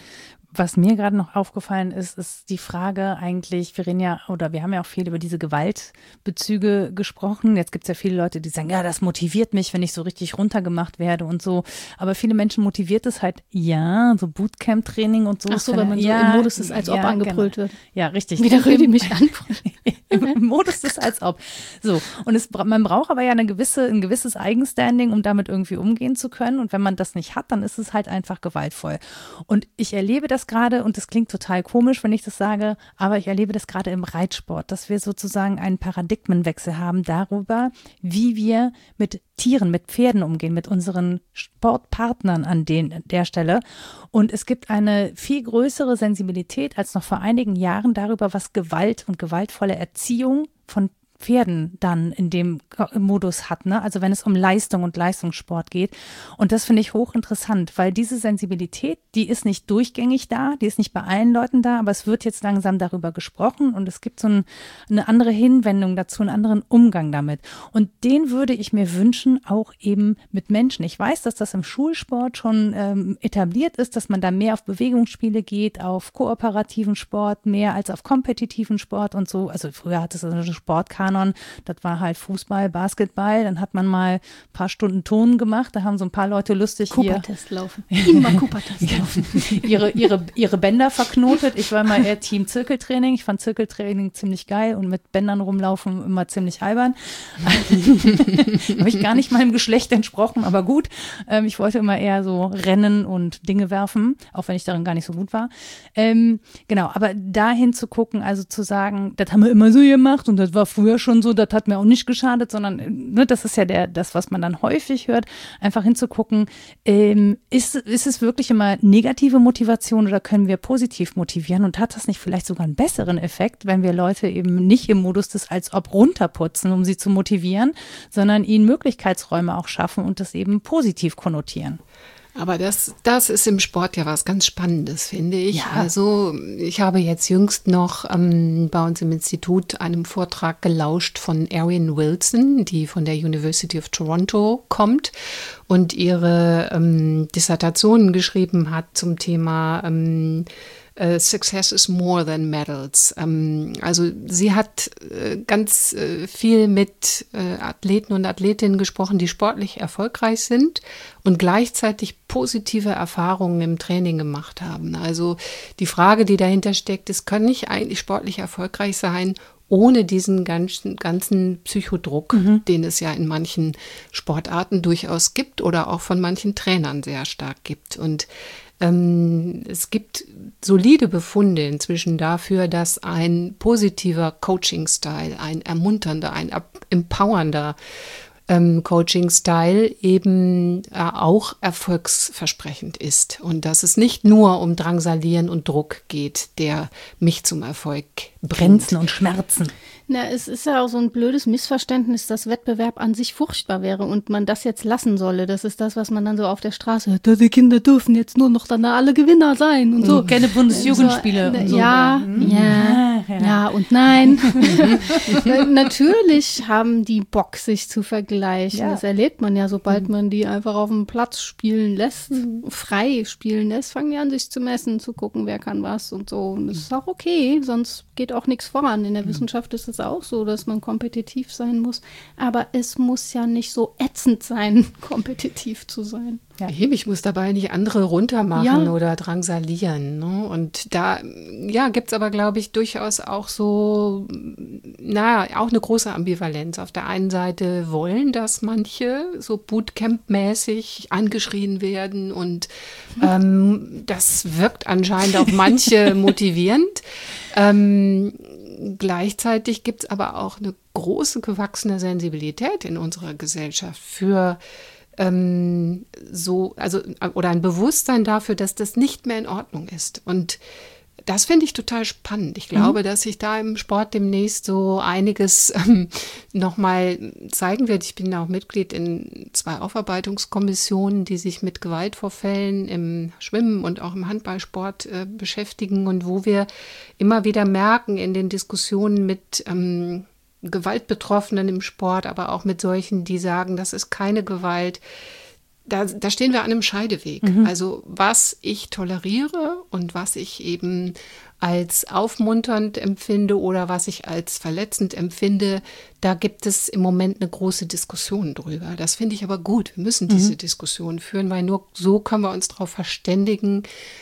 was mir gerade noch aufgefallen ist die Frage eigentlich, wir haben ja auch viel über diese Gewaltbezüge gesprochen. Jetzt gibt es ja viele Leute, die sagen, ja, das motiviert mich, wenn ich so richtig runtergemacht werde und so. Aber viele Menschen motiviert es halt, ja, so Bootcamp-Training und so. Ach so, wenn man so im Modus ist, als ob angebrüllt wird. Ja, richtig. Wie der Rödi mich anbrüllt. Im Modus ist als ob. So, und man braucht aber ja ein gewisses Eigenstanding, um damit irgendwie umgehen zu können. Und wenn man das nicht hat, dann ist es halt einfach gewaltvoll. Und ich erlebe das gerade, und das klingt total komisch, wenn ich das sage, aber ich erlebe das gerade im Reitsport, dass wir sozusagen einen Paradigmenwechsel haben darüber, wie wir mit Tieren, mit Pferden umgehen, mit unseren Sportpartnern an der Stelle. Und es gibt eine viel größere Sensibilität als noch vor einigen Jahren darüber, was Gewalt und gewaltvolle Erziehung von Pferden dann in dem Modus hat, ne? Also wenn es um Leistung und Leistungssport geht. Und das finde ich hochinteressant, weil diese Sensibilität, die ist nicht durchgängig da, die ist nicht bei allen Leuten da, aber es wird jetzt langsam darüber gesprochen und es gibt so eine andere Hinwendung dazu, einen anderen Umgang damit. Und den würde ich mir wünschen, auch eben mit Menschen. Ich weiß, dass das im Schulsport schon etabliert ist, dass man da mehr auf Bewegungsspiele geht, auf kooperativen Sport, mehr als auf kompetitiven Sport und so. Also früher hatte es eine Sportkanon, das war halt Fußball, Basketball, dann hat man mal ein paar Stunden Turnen gemacht, da haben so ein paar Leute lustig Cooper-Test laufen. Immer Cooper-Test laufen. ihre Bänder verknotet. Ich war mal eher Team Zirkeltraining. Ich fand Zirkeltraining ziemlich geil und mit Bändern rumlaufen immer ziemlich albern. Habe ich gar nicht meinem Geschlecht entsprochen, aber gut. Ich wollte immer eher so rennen und Dinge werfen, auch wenn ich darin gar nicht so gut war. Genau, aber dahin zu gucken, also zu sagen, das haben wir immer so gemacht und das war früher schon so, das hat mir auch nicht geschadet, sondern ne, das ist ja das, was man dann häufig hört, einfach hinzugucken, ist es wirklich immer negative Motivation oder können wir positiv motivieren und hat das nicht vielleicht sogar einen besseren Effekt, wenn wir Leute eben nicht im Modus des als ob runterputzen, um sie zu motivieren, sondern ihnen Möglichkeitsräume auch schaffen und das eben positiv konnotieren. Aber das ist im Sport ja was ganz Spannendes, finde ich. Ja. Also ich habe jetzt jüngst noch bei uns im Institut einem Vortrag gelauscht von Erin Wilson, die von der University of Toronto kommt und ihre Dissertation geschrieben hat zum Thema Success is more than medals. Also sie hat ganz viel mit Athleten und Athletinnen gesprochen, die sportlich erfolgreich sind und gleichzeitig positive Erfahrungen im Training gemacht haben. Also die Frage, die dahinter steckt, ist, kann ich eigentlich sportlich erfolgreich sein, ohne diesen ganzen Psychodruck, den es ja in manchen Sportarten durchaus gibt oder auch von manchen Trainern sehr stark gibt. Und es gibt solide Befunde inzwischen dafür, dass ein positiver Coaching-Style, ein ermunternder, ein empowernder Coaching-Style eben auch erfolgsversprechend ist und dass es nicht nur um Drangsalieren und Druck geht, der mich zum Erfolg bringt. Grenzen und Schmerzen. Na, es ist ja auch so ein blödes Missverständnis, dass Wettbewerb an sich furchtbar wäre und man das jetzt lassen solle. Das ist das, was man dann so auf der Straße hört. Die Kinder dürfen jetzt nur noch dann alle Gewinner sein und so. Keine Bundesjugendspiele. So, und so. Ja und nein. Natürlich haben die Bock, sich zu vergleichen. Ja. Das erlebt man ja, sobald man die einfach auf dem Platz spielen lässt, frei spielen lässt, fangen die an, sich zu messen, zu gucken, wer kann was und so. Und das ist auch okay, sonst geht auch nichts voran. In der Wissenschaft ist es auch so, dass man kompetitiv sein muss. Aber es muss ja nicht so ätzend sein, kompetitiv zu sein. Ja. Ich muss dabei nicht andere runtermachen oder drangsalieren. Ne? Und da gibt es aber, glaube ich, durchaus auch so, auch eine große Ambivalenz. Auf der einen Seite wollen das manche so Bootcamp-mäßig angeschrien werden und das wirkt anscheinend auf manche motivierend. Gleichzeitig gibt es aber auch eine große gewachsene Sensibilität in unserer Gesellschaft für oder ein Bewusstsein dafür, dass das nicht mehr in Ordnung ist. Und das finde ich total spannend. Ich glaube, dass sich da im Sport demnächst so einiges nochmal zeigen wird. Ich bin auch Mitglied in 2 Aufarbeitungskommissionen, die sich mit Gewaltvorfällen im Schwimmen und auch im Handballsport beschäftigen und wo wir immer wieder merken in den Diskussionen mit Gewaltbetroffenen im Sport, aber auch mit solchen, die sagen, das ist keine Gewalt. Da stehen wir an einem Scheideweg. Also was ich toleriere und was ich eben als aufmunternd empfinde oder was ich als verletzend empfinde, da gibt es im Moment eine große Diskussion drüber. Das finde ich aber gut. Wir müssen diese Diskussion führen, weil nur so können wir uns darauf verständigen,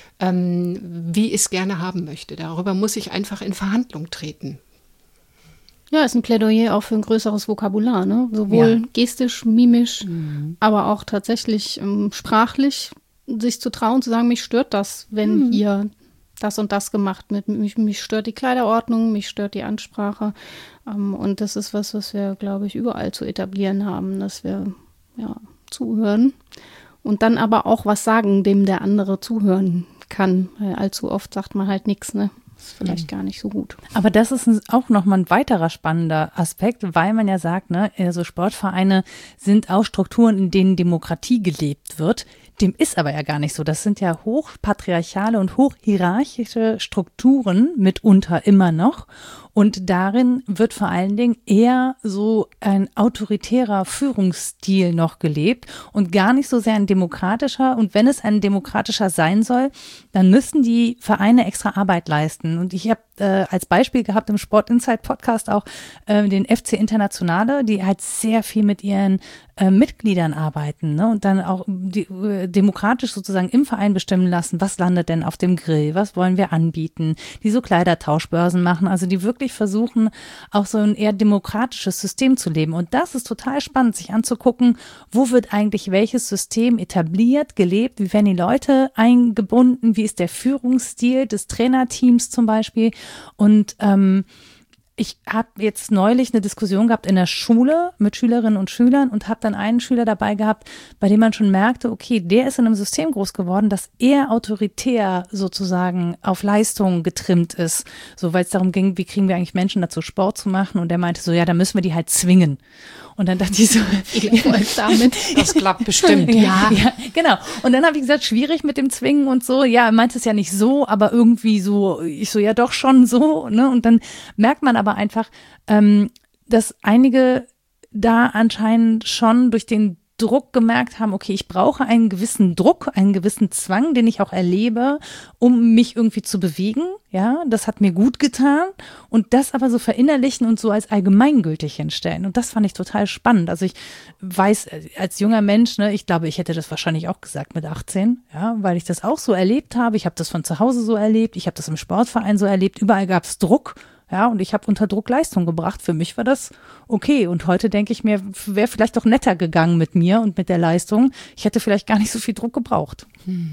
wie ich es gerne haben möchte. Darüber muss ich einfach in Verhandlung treten. Ja, ist ein Plädoyer auch für ein größeres Vokabular, ne? Sowohl gestisch, mimisch, aber auch tatsächlich sprachlich sich zu trauen, zu sagen, mich stört das, wenn ihr das und das gemacht mit. Mich stört die Kleiderordnung, mich stört die Ansprache. Und das ist was wir, glaube ich, überall zu etablieren haben, dass wir zuhören und dann aber auch was sagen, dem der andere zuhören kann. Weil allzu oft sagt man halt nichts, ne? Das ist vielleicht gar nicht so gut. Aber das ist auch nochmal ein weiterer spannender Aspekt, weil man ja sagt, ne, so Sportvereine sind auch Strukturen, in denen Demokratie gelebt wird. Dem ist aber ja gar nicht so. Das sind ja hochpatriarchale und hochhierarchische Strukturen mitunter immer noch. Und darin wird vor allen Dingen eher so ein autoritärer Führungsstil noch gelebt und gar nicht so sehr ein demokratischer. Und wenn es ein demokratischer sein soll, dann müssen die Vereine extra Arbeit leisten. Und ich habe als Beispiel gehabt im Sport Insight Podcast auch den FC Internationale, die halt sehr viel mit ihren Mitgliedern arbeiten, ne? Und dann auch demokratisch sozusagen im Verein bestimmen lassen, was landet denn auf dem Grill, was wollen wir anbieten, die so Kleidertauschbörsen machen, also die wirklich versuchen, auch so ein eher demokratisches System zu leben. Und das ist total spannend, sich anzugucken, wo wird eigentlich welches System etabliert, gelebt, wie werden die Leute eingebunden, wie ist der Führungsstil des Trainerteams zum Beispiel. Und ich habe jetzt neulich eine Diskussion gehabt in der Schule mit Schülerinnen und Schülern und habe dann einen Schüler dabei gehabt, bei dem man schon merkte, okay, der ist in einem System groß geworden, das eher autoritär sozusagen auf Leistung getrimmt ist. So, weil es darum ging, wie kriegen wir eigentlich Menschen dazu, Sport zu machen? Und der meinte so, ja, da müssen wir die halt zwingen. Und dann dachte ich so, viel Erfolg damit. Das klappt bestimmt. Ja, genau. Und dann habe ich gesagt, schwierig mit dem Zwingen und so. Ja, er meinte es ja nicht so, aber irgendwie so, ich so, ja doch schon so. Ne? Und dann merkt man aber einfach, dass einige da anscheinend schon durch den Druck gemerkt haben, okay, ich brauche einen gewissen Druck, einen gewissen Zwang, den ich auch erlebe, um mich irgendwie zu bewegen. Ja, das hat mir gut getan und das aber so verinnerlichen und so als allgemeingültig hinstellen. Und das fand ich total spannend. Also ich weiß, als junger Mensch, ne, ich glaube, ich hätte das wahrscheinlich auch gesagt mit 18, ja, weil ich das auch so erlebt habe. Ich habe das von zu Hause so erlebt, ich habe das im Sportverein so erlebt. Überall gab es Druck. Ja, und ich habe unter Druck Leistung gebracht. Für mich war das okay. Und heute denke ich mir, wäre vielleicht doch netter gegangen mit mir und mit der Leistung. Ich hätte vielleicht gar nicht so viel Druck gebraucht.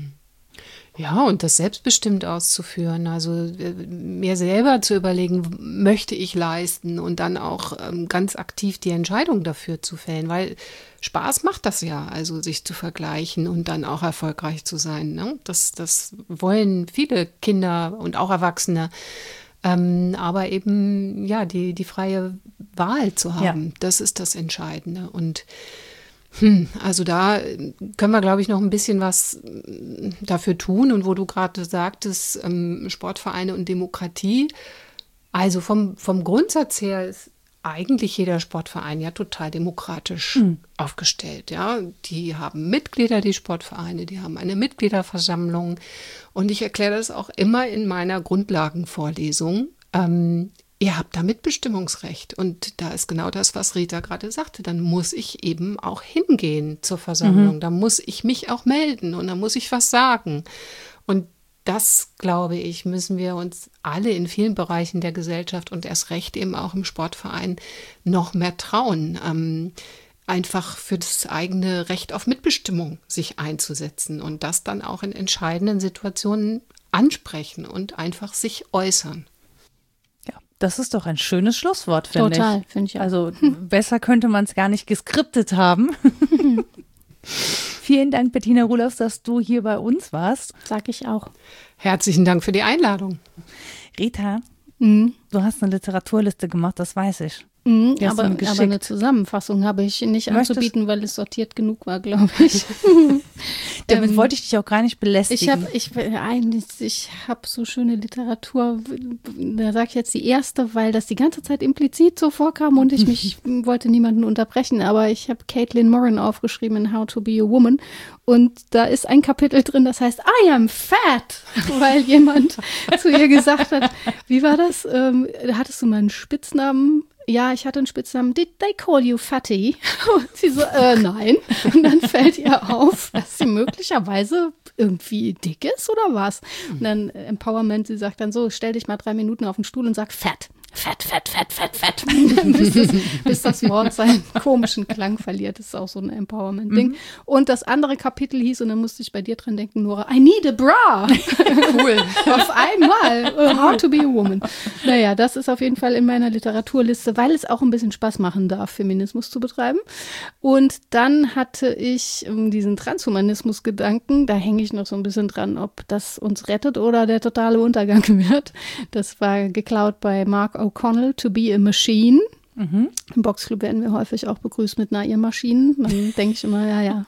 Ja, und das selbstbestimmt auszuführen, also mir selber zu überlegen, möchte ich leisten und dann auch ganz aktiv die Entscheidung dafür zu fällen, weil Spaß macht das ja, also sich zu vergleichen und dann auch erfolgreich zu sein. Ne? Das wollen viele Kinder und auch Erwachsene, aber eben ja die freie Wahl zu haben, das ist das Entscheidende. Und also da können wir, glaube ich, noch ein bisschen was dafür tun. Und wo du gerade sagtest, Sportvereine und Demokratie, also vom Grundsatz her ist eigentlich jeder Sportverein ja total demokratisch aufgestellt. Ja? Die haben Mitglieder, die Sportvereine, die haben eine Mitgliederversammlung. Und ich erkläre das auch immer in meiner Grundlagenvorlesung. Ihr habt da Mitbestimmungsrecht und da ist genau das, was Rita gerade sagte. Dann muss ich eben auch hingehen zur Versammlung. Da muss ich mich auch melden und da muss ich was sagen. Und das, glaube ich, müssen wir uns alle in vielen Bereichen der Gesellschaft und erst recht eben auch im Sportverein noch mehr trauen. Einfach für das eigene Recht auf Mitbestimmung sich einzusetzen und das dann auch in entscheidenden Situationen ansprechen und einfach sich äußern. Das ist doch ein schönes Schlusswort, finde ich. Total, finde ich auch. Also besser könnte man es gar nicht geskriptet haben. Vielen Dank, Bettina Rudolph, dass du hier bei uns warst. Sag ich auch. Herzlichen Dank für die Einladung. Rita, du hast eine Literaturliste gemacht, das weiß ich. Aber eine Zusammenfassung habe ich nicht anzubieten, weil es sortiert genug war, glaube ich. Damit wollte ich dich auch gar nicht belästigen. Ich habe so schöne Literatur, da sage ich jetzt die erste, weil das die ganze Zeit implizit so vorkam und ich wollte niemanden unterbrechen, aber ich habe Caitlin Moran aufgeschrieben in How to be a Woman und da ist ein Kapitel drin, das heißt I am fat, weil jemand zu ihr gesagt hat, wie war das? Hattest du mal einen Spitznamen? Ja, ich hatte einen Spitznamen. Did they call you Fatty? Und sie so, nein. Und dann fällt ihr auf, dass sie möglicherweise irgendwie dick ist oder was? Und dann Empowerment, sie sagt dann so, stell dich mal 3 Minuten auf den Stuhl und sag fett. Fett. bis das Wort seinen komischen Klang verliert. Das ist auch so ein Empowerment-Ding. Und das andere Kapitel hieß, und dann musste ich bei dir dran denken, Nora, I need a bra. Cool. Auf einmal. How to be a woman. Naja, das ist auf jeden Fall in meiner Literaturliste, weil es auch ein bisschen Spaß machen darf, Feminismus zu betreiben. Und dann hatte ich diesen Transhumanismus-Gedanken, da hänge ich noch so ein bisschen dran, ob das uns rettet oder der totale Untergang wird. Das war geklaut bei Mark O'Connell, To be a Machine. Im Boxclub werden wir häufig auch begrüßt mit ihr Maschinen. Dann denke ich immer,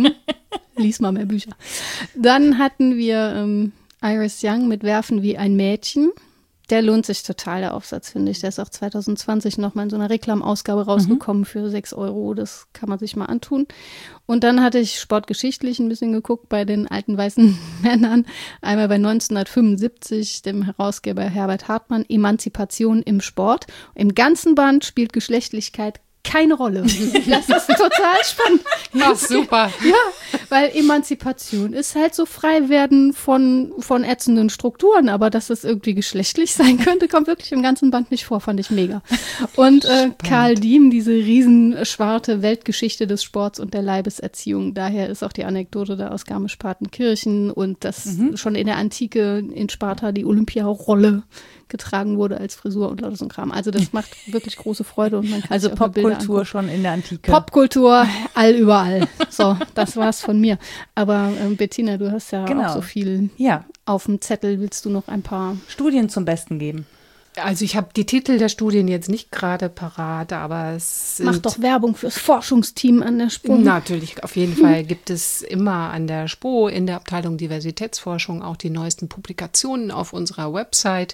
lies mal mehr Bücher. Dann hatten wir Iris Young mit Werfen wie ein Mädchen. Der lohnt sich total, der Aufsatz, finde ich. Der ist auch 2020 nochmal in so einer Reklamausgabe rausgekommen für 6 €. Das kann man sich mal antun. Und dann hatte ich sportgeschichtlich ein bisschen geguckt bei den alten weißen Männern. Einmal bei 1975, dem Herausgeber Herbert Hartmann, Emanzipation im Sport. Im ganzen Band spielt Geschlechtlichkeit keine Rolle. Das ist total spannend. Ach, super. Ja, weil Emanzipation ist halt so frei werden von ätzenden Strukturen, aber dass es irgendwie geschlechtlich sein könnte, kommt wirklich im ganzen Band nicht vor, fand ich mega. Und Karl Diem, diese riesenschwarte Weltgeschichte des Sports und der Leibeserziehung, daher ist auch die Anekdote da aus Garmisch-Partenkirchen und dass schon in der Antike in Sparta die Olympiarolle getragen wurde als Frisur und lauter so ein Kram. Also das macht wirklich große Freude und man kann also sich auch Popkultur schon in der Antike. Popkultur überall. So, das war's von mir. Aber Bettina, du hast ja auch so viel auf dem Zettel. Willst du noch ein paar Studien zum Besten geben? Also ich habe die Titel der Studien jetzt nicht gerade parat, aber es sind... Mach doch Werbung fürs Forschungsteam an der SPO. Natürlich, auf jeden Fall gibt es immer an der SPO in der Abteilung Diversitätsforschung auch die neuesten Publikationen auf unserer Website.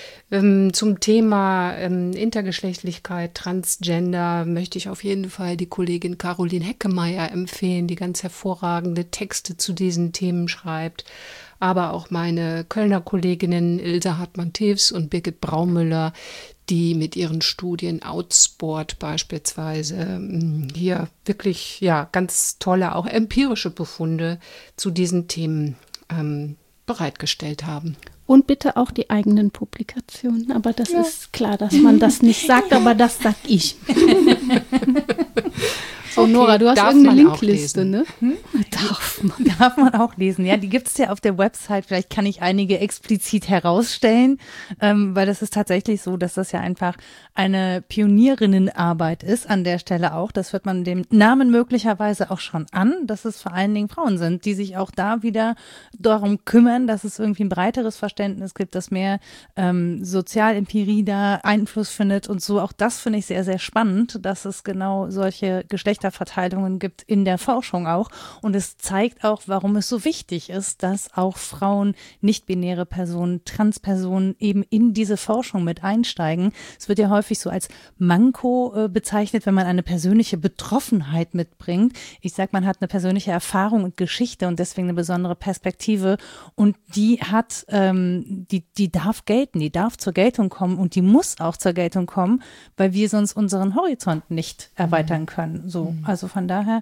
Zum Thema Intergeschlechtlichkeit, Transgender möchte ich auf jeden Fall die Kollegin Caroline Heckemeyer empfehlen, die ganz hervorragende Texte zu diesen Themen schreibt. Aber auch meine Kölner Kolleginnen Ilse Hartmann-Tews und Birgit Braumüller, die mit ihren Studien Outsport beispielsweise hier wirklich ganz tolle, auch empirische Befunde zu diesen Themen bereitgestellt haben. Und bitte auch die eigenen Publikationen. Aber das ist klar, dass man das nicht sagt, aber das sag ich. So, okay, Nora, du hast irgendeine Linkliste, ne? Darf man auch lesen. Ja, die gibt es ja auf der Website. Vielleicht kann ich einige explizit herausstellen, weil das ist tatsächlich so, dass das ja einfach eine Pionierinnenarbeit ist an der Stelle auch. Das hört man dem Namen möglicherweise auch schon an, dass es vor allen Dingen Frauen sind, die sich auch da wieder darum kümmern, dass es irgendwie ein breiteres Verständnis gibt, dass mehr Sozialempirie da Einfluss findet und so. Auch das finde ich sehr, sehr spannend, dass es genau solche Geschlechterverteilungen gibt in der Forschung auch. Und es zeigt auch, warum es so wichtig ist, dass auch Frauen, nicht-binäre Personen, Transpersonen eben in diese Forschung mit einsteigen. Es wird ja häufig so als Manko bezeichnet, wenn man eine persönliche Betroffenheit mitbringt. Ich sage, man hat eine persönliche Erfahrung und Geschichte und deswegen eine besondere Perspektive und die hat, die darf gelten, die darf zur Geltung kommen und die muss auch zur Geltung kommen, weil wir sonst unseren Horizont nicht erweitern können. So, also von daher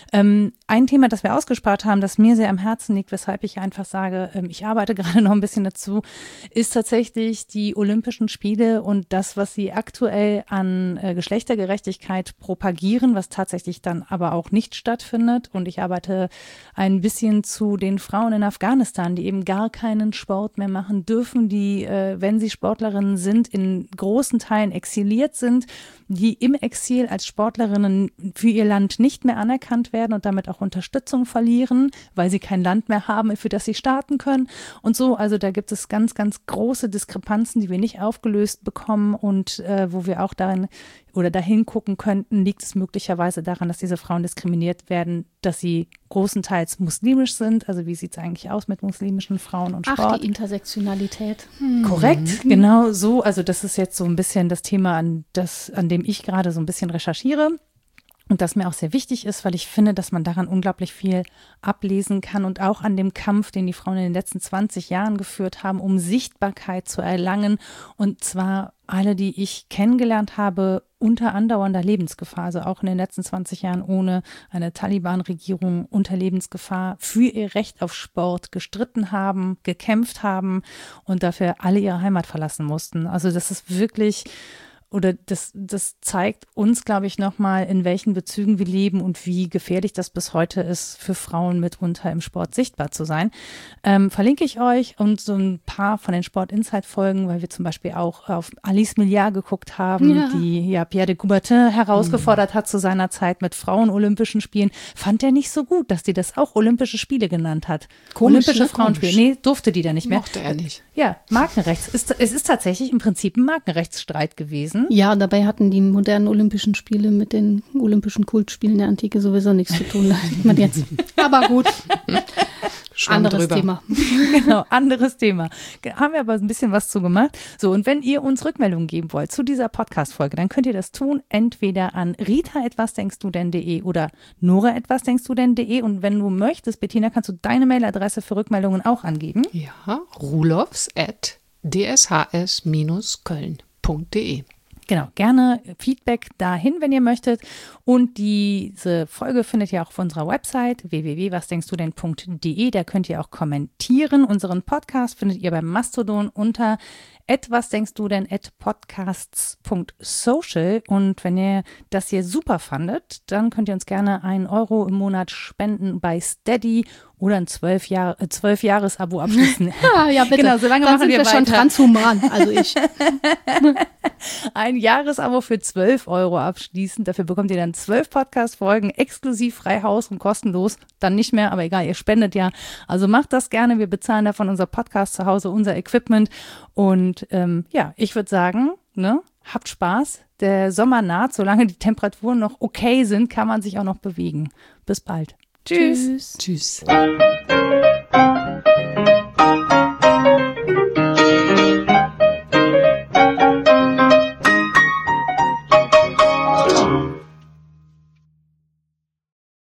ein Thema, das wir ausgespart haben, das mir sehr am Herzen liegt, weshalb ich einfach sage, ich arbeite gerade noch ein bisschen dazu, ist tatsächlich die Olympischen Spiele und das, was sie aktuell an Geschlechtergerechtigkeit propagieren, was tatsächlich dann aber auch nicht stattfindet. Und ich arbeite ein bisschen zu den Frauen in Afghanistan, die eben gar keinen Sport mehr machen dürfen, die, wenn sie Sportlerinnen sind, in großen Teilen exiliert sind, die im Exil als Sportlerinnen für ihr Land nicht mehr anerkannt werden und damit auch Unterstützung verlieren, weil sie kein Land mehr haben, für das sie starten können. Und so, also da gibt es ganz, ganz große Diskrepanzen, die wir nicht aufgelöst bekommen und wo wir auch dahin gucken könnten, liegt es möglicherweise daran, dass diese Frauen diskriminiert werden, dass sie großenteils muslimisch sind. Also wie sieht es eigentlich aus mit muslimischen Frauen und Sport? Ach, die Intersektionalität. Korrekt, genau so. Also das ist jetzt so ein bisschen das Thema, an dem ich gerade so ein bisschen recherchiere. Und das mir auch sehr wichtig ist, weil ich finde, dass man daran unglaublich viel ablesen kann und auch an dem Kampf, den die Frauen in den letzten 20 Jahren geführt haben, um Sichtbarkeit zu erlangen. Und zwar alle, die ich kennengelernt habe, unter andauernder Lebensgefahr, also auch in den letzten 20 Jahren ohne eine Taliban-Regierung unter Lebensgefahr für ihr Recht auf Sport gestritten haben, gekämpft haben und dafür alle ihre Heimat verlassen mussten. Also das ist wirklich... Oder das zeigt uns, glaube ich, nochmal, in welchen Bezügen wir leben und wie gefährlich das bis heute ist, für Frauen mitunter im Sport sichtbar zu sein. Verlinke ich euch und so ein paar von den Sport-Insight-Folgen, weil wir zum Beispiel auch auf Alice Milliard geguckt haben, die ja Pierre de Coubertin herausgefordert hat zu seiner Zeit mit Frauen-Olympischen Spielen. Fand er nicht so gut, dass die das auch Olympische Spiele genannt hat. Olympische Frauenspiele. Nee, durfte die da nicht mehr. Mochte er nicht. Ja, Markenrechts. Es ist tatsächlich im Prinzip ein Markenrechtsstreit gewesen. Ja, dabei hatten die modernen Olympischen Spiele mit den olympischen Kultspielen der Antike sowieso nichts zu tun. Jetzt. Aber gut, anderes Thema. Genau, anderes Thema. Haben wir aber ein bisschen was zu gemacht. So, und wenn ihr uns Rückmeldungen geben wollt zu dieser Podcast-Folge, dann könnt ihr das tun, entweder an rita@wasdenkstudenn.de oder nora@wasdenkstudenn.de. Und wenn du möchtest, Bettina, kannst du deine Mailadresse für Rückmeldungen auch angeben? Ja, rulofs@dshs-köln.de. Genau, gerne Feedback dahin, wenn ihr möchtet. Und diese Folge findet ihr auch auf unserer Website www.wasdenkstudenn.de. Da könnt ihr auch kommentieren. Unseren Podcast findet ihr beim Mastodon unter @wasdenkstudenn@podcasts.social. Und wenn ihr das hier super fandet, dann könnt ihr uns gerne 1 Euro im Monat spenden bei Steady oder ein 12-Jahres-Abo abschließen. Ja, bitte. Genau, solange dann machen sind wir weiter. Schon transhuman, also ich. Ein Jahresabo für 12 Euro abschließen. Dafür bekommt ihr dann 12 Podcast-Folgen exklusiv frei Haus und kostenlos. Dann nicht mehr, aber egal, ihr spendet ja. Also macht das gerne. Wir bezahlen davon unser Podcast zu Hause, unser Equipment. Und ich würde sagen, habt Spaß. Der Sommer naht. Solange die Temperaturen noch okay sind, kann man sich auch noch bewegen. Bis bald. Tschüss. Tschüss.